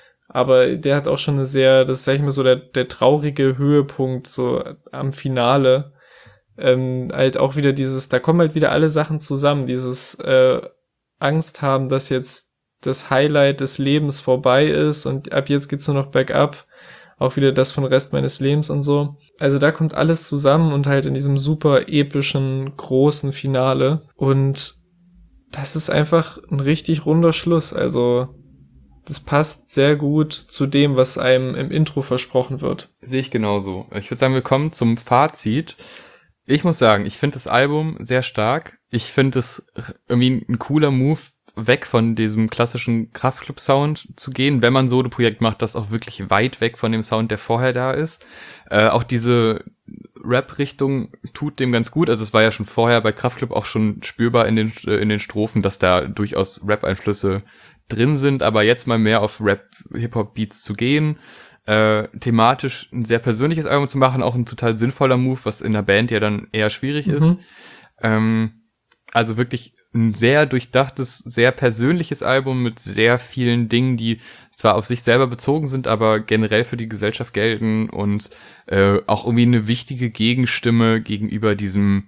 Aber der hat auch schon eine sehr, das ist, sag ich mal, so der, der traurige Höhepunkt so am Finale. Ähm, halt auch wieder dieses, da kommen halt wieder alle Sachen zusammen. Dieses äh, Angst haben, dass jetzt das Highlight des Lebens vorbei ist und ab jetzt geht's nur noch bergab. Auch wieder das von Rest meines Lebens und so. Also da kommt alles zusammen und halt in diesem super epischen, großen Finale. Und das ist einfach ein richtig runder Schluss. Also das passt sehr gut zu dem, was einem im Intro versprochen wird. Sehe ich genauso. Ich würde sagen, wir kommen zum Fazit. Ich muss sagen, ich finde das Album sehr stark. Ich finde es irgendwie ein cooler Move, weg von diesem klassischen Kraftklub-Sound zu gehen, wenn man so ein Projekt macht, das auch wirklich weit weg von dem Sound, der vorher da ist. Äh, auch diese Rap-Richtung tut dem ganz gut. Also es war ja schon vorher bei Kraftklub auch schon spürbar in den in den Strophen, dass da durchaus Rap-Einflüsse drin sind, aber jetzt mal mehr auf Rap-Hip-Hop-Beats zu gehen, äh, thematisch ein sehr persönliches Album zu machen, auch ein total sinnvoller Move, was in der Band ja dann eher schwierig Mhm. ist. Ähm, also wirklich ein sehr durchdachtes, sehr persönliches Album mit sehr vielen Dingen, die zwar auf sich selber bezogen sind, aber generell für die Gesellschaft gelten und äh, auch irgendwie eine wichtige Gegenstimme gegenüber diesem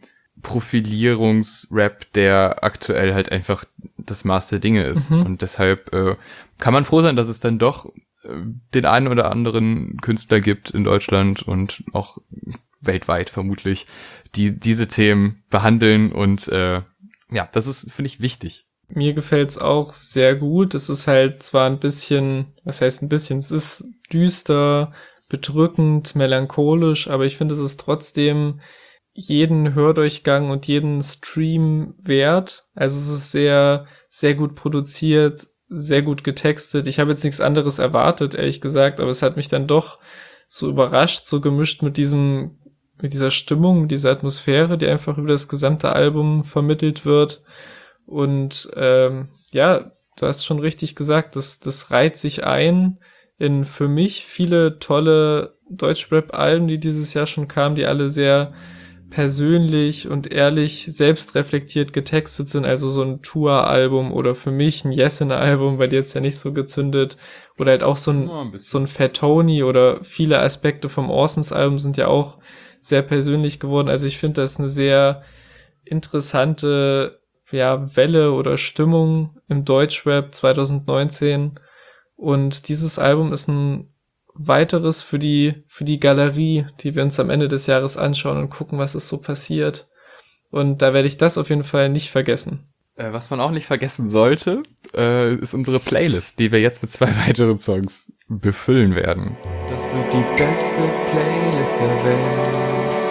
Profilierungsrap, der aktuell halt einfach das Maß der Dinge ist. Mhm. Und deshalb äh, kann man froh sein, dass es dann doch äh, den einen oder anderen Künstler gibt in Deutschland und auch weltweit vermutlich, die diese Themen behandeln und äh, ja, das ist, finde ich, wichtig. Mir gefällt's auch sehr gut. Es ist halt zwar ein bisschen, was heißt ein bisschen, es ist düster, bedrückend, melancholisch, aber ich finde, es ist trotzdem jeden Hördurchgang und jeden Stream wert. Also es ist sehr, sehr gut produziert, sehr gut getextet. Ich habe jetzt nichts anderes erwartet, ehrlich gesagt, aber es hat mich dann doch so überrascht, so gemischt mit diesem, mit dieser Stimmung, mit dieser Atmosphäre, die einfach über das gesamte Album vermittelt wird. Und ähm, ja, du hast schon richtig gesagt, das, das reiht sich ein in für mich viele tolle Deutschrap-Alben, die dieses Jahr schon kamen, die alle sehr persönlich und ehrlich selbstreflektiert getextet sind, also so ein Tour-Album oder für mich ein Yesin-Album, bei dir jetzt ja nicht so gezündet, oder halt auch so ein, Oh, ein so ein Fat Tony oder viele Aspekte vom Orsons-Album sind ja auch sehr persönlich geworden. Also ich finde das eine sehr interessante ja, Welle oder Stimmung im Deutschrap zwanzig neunzehn, und dieses Album ist ein weiteres für die für die Galerie, die wir uns am Ende des Jahres anschauen und gucken, was ist so passiert. Und da werde ich das auf jeden Fall nicht vergessen. Äh, was man auch nicht vergessen sollte, äh, ist unsere Playlist, die wir jetzt mit zwei weiteren Songs befüllen werden. Das wird die beste Playlist der Welt.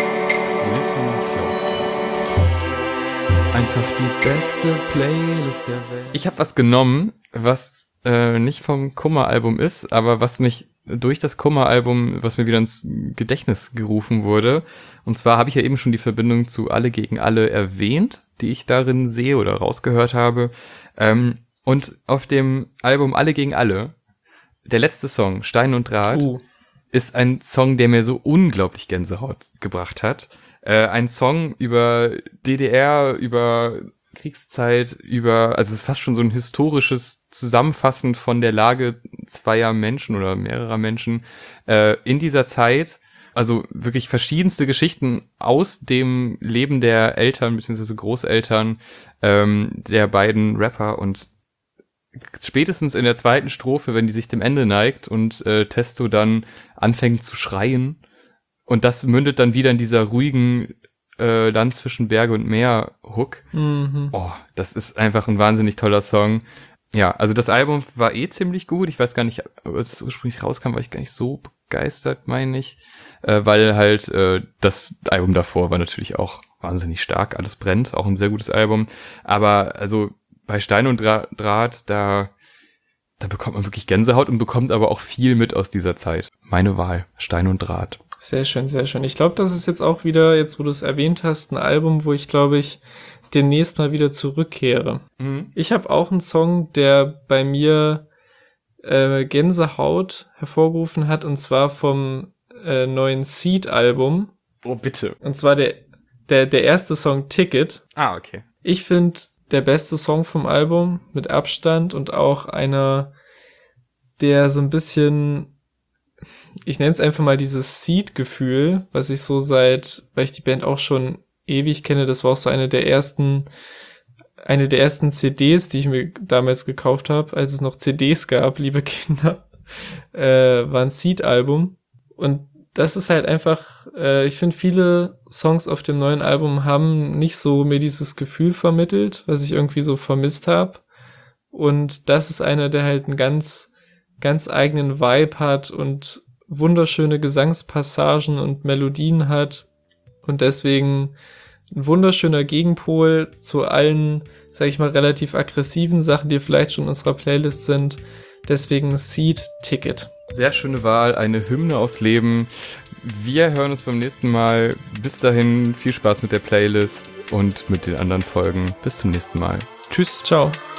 Listen close. Einfach die beste Playlist der Welt. Ich habe was genommen, was äh, nicht vom Kummer-Album ist, aber was mich durch das Kummer-Album, was mir wieder ins Gedächtnis gerufen wurde. Und zwar habe ich ja eben schon die Verbindung zu Alle gegen Alle erwähnt, die ich darin sehe oder rausgehört habe. Ähm, und auf dem Album Alle gegen Alle, der letzte Song, Stein und Draht, Uh. ist ein Song, der mir so unglaublich Gänsehaut gebracht hat. Äh, ein Song über D D R, über Kriegszeit, über, also es ist fast schon so ein historisches Zusammenfassen von der Lage zweier Menschen oder mehrerer Menschen äh, in dieser Zeit. Also wirklich verschiedenste Geschichten aus dem Leben der Eltern bzw. Großeltern ähm, der beiden Rapper, und spätestens in der zweiten Strophe, wenn die sich dem Ende neigt und äh, Testo dann anfängt zu schreien, und das mündet dann wieder in dieser ruhigen äh, Land zwischen Berge und Meer Hook. Mhm. Oh, das ist einfach ein wahnsinnig toller Song. Ja, also das Album war eh ziemlich gut. Ich weiß gar nicht, als es ursprünglich rauskam, war ich gar nicht so begeistert, meine ich. Äh, weil halt äh, das Album davor war natürlich auch wahnsinnig stark. Alles brennt, auch ein sehr gutes Album. Aber also bei Stein und Dra- Draht, da, da bekommt man wirklich Gänsehaut und bekommt aber auch viel mit aus dieser Zeit. Meine Wahl, Stein und Draht. Sehr schön, sehr schön. Ich glaube, das ist jetzt auch wieder, jetzt wo du es erwähnt hast, ein Album, wo ich, glaube ich, demnächst mal wieder zurückkehre. Mhm. Ich habe auch einen Song, der bei mir äh, Gänsehaut hervorgerufen hat, und zwar vom äh, neuen Seed-Album. Oh, bitte. Und zwar der, der, der erste Song Ticket. Ah, okay. Ich finde der beste Song vom Album mit Abstand und auch einer, der so ein bisschen, ich nenne es einfach mal dieses Seed-Gefühl, was ich so seit, weil ich die Band auch schon ewig kenne, das war auch so eine der ersten, eine der ersten C Ds, die ich mir damals gekauft habe, als es noch C Ds gab, liebe Kinder, äh, war ein Seed-Album. Und das ist halt einfach, äh, ich finde, viele Songs auf dem neuen Album haben nicht so mir dieses Gefühl vermittelt, was ich irgendwie so vermisst habe. Und das ist einer, der halt einen ganz, ganz eigenen Vibe hat und wunderschöne Gesangspassagen und Melodien hat und deswegen ein wunderschöner Gegenpol zu allen, sag ich mal, relativ aggressiven Sachen, die vielleicht schon in unserer Playlist sind. Deswegen Seed Ticket. Sehr schöne Wahl, eine Hymne aufs Leben. Wir hören uns beim nächsten Mal. Bis dahin, viel Spaß mit der Playlist und mit den anderen Folgen. Bis zum nächsten Mal. Tschüss. Ciao.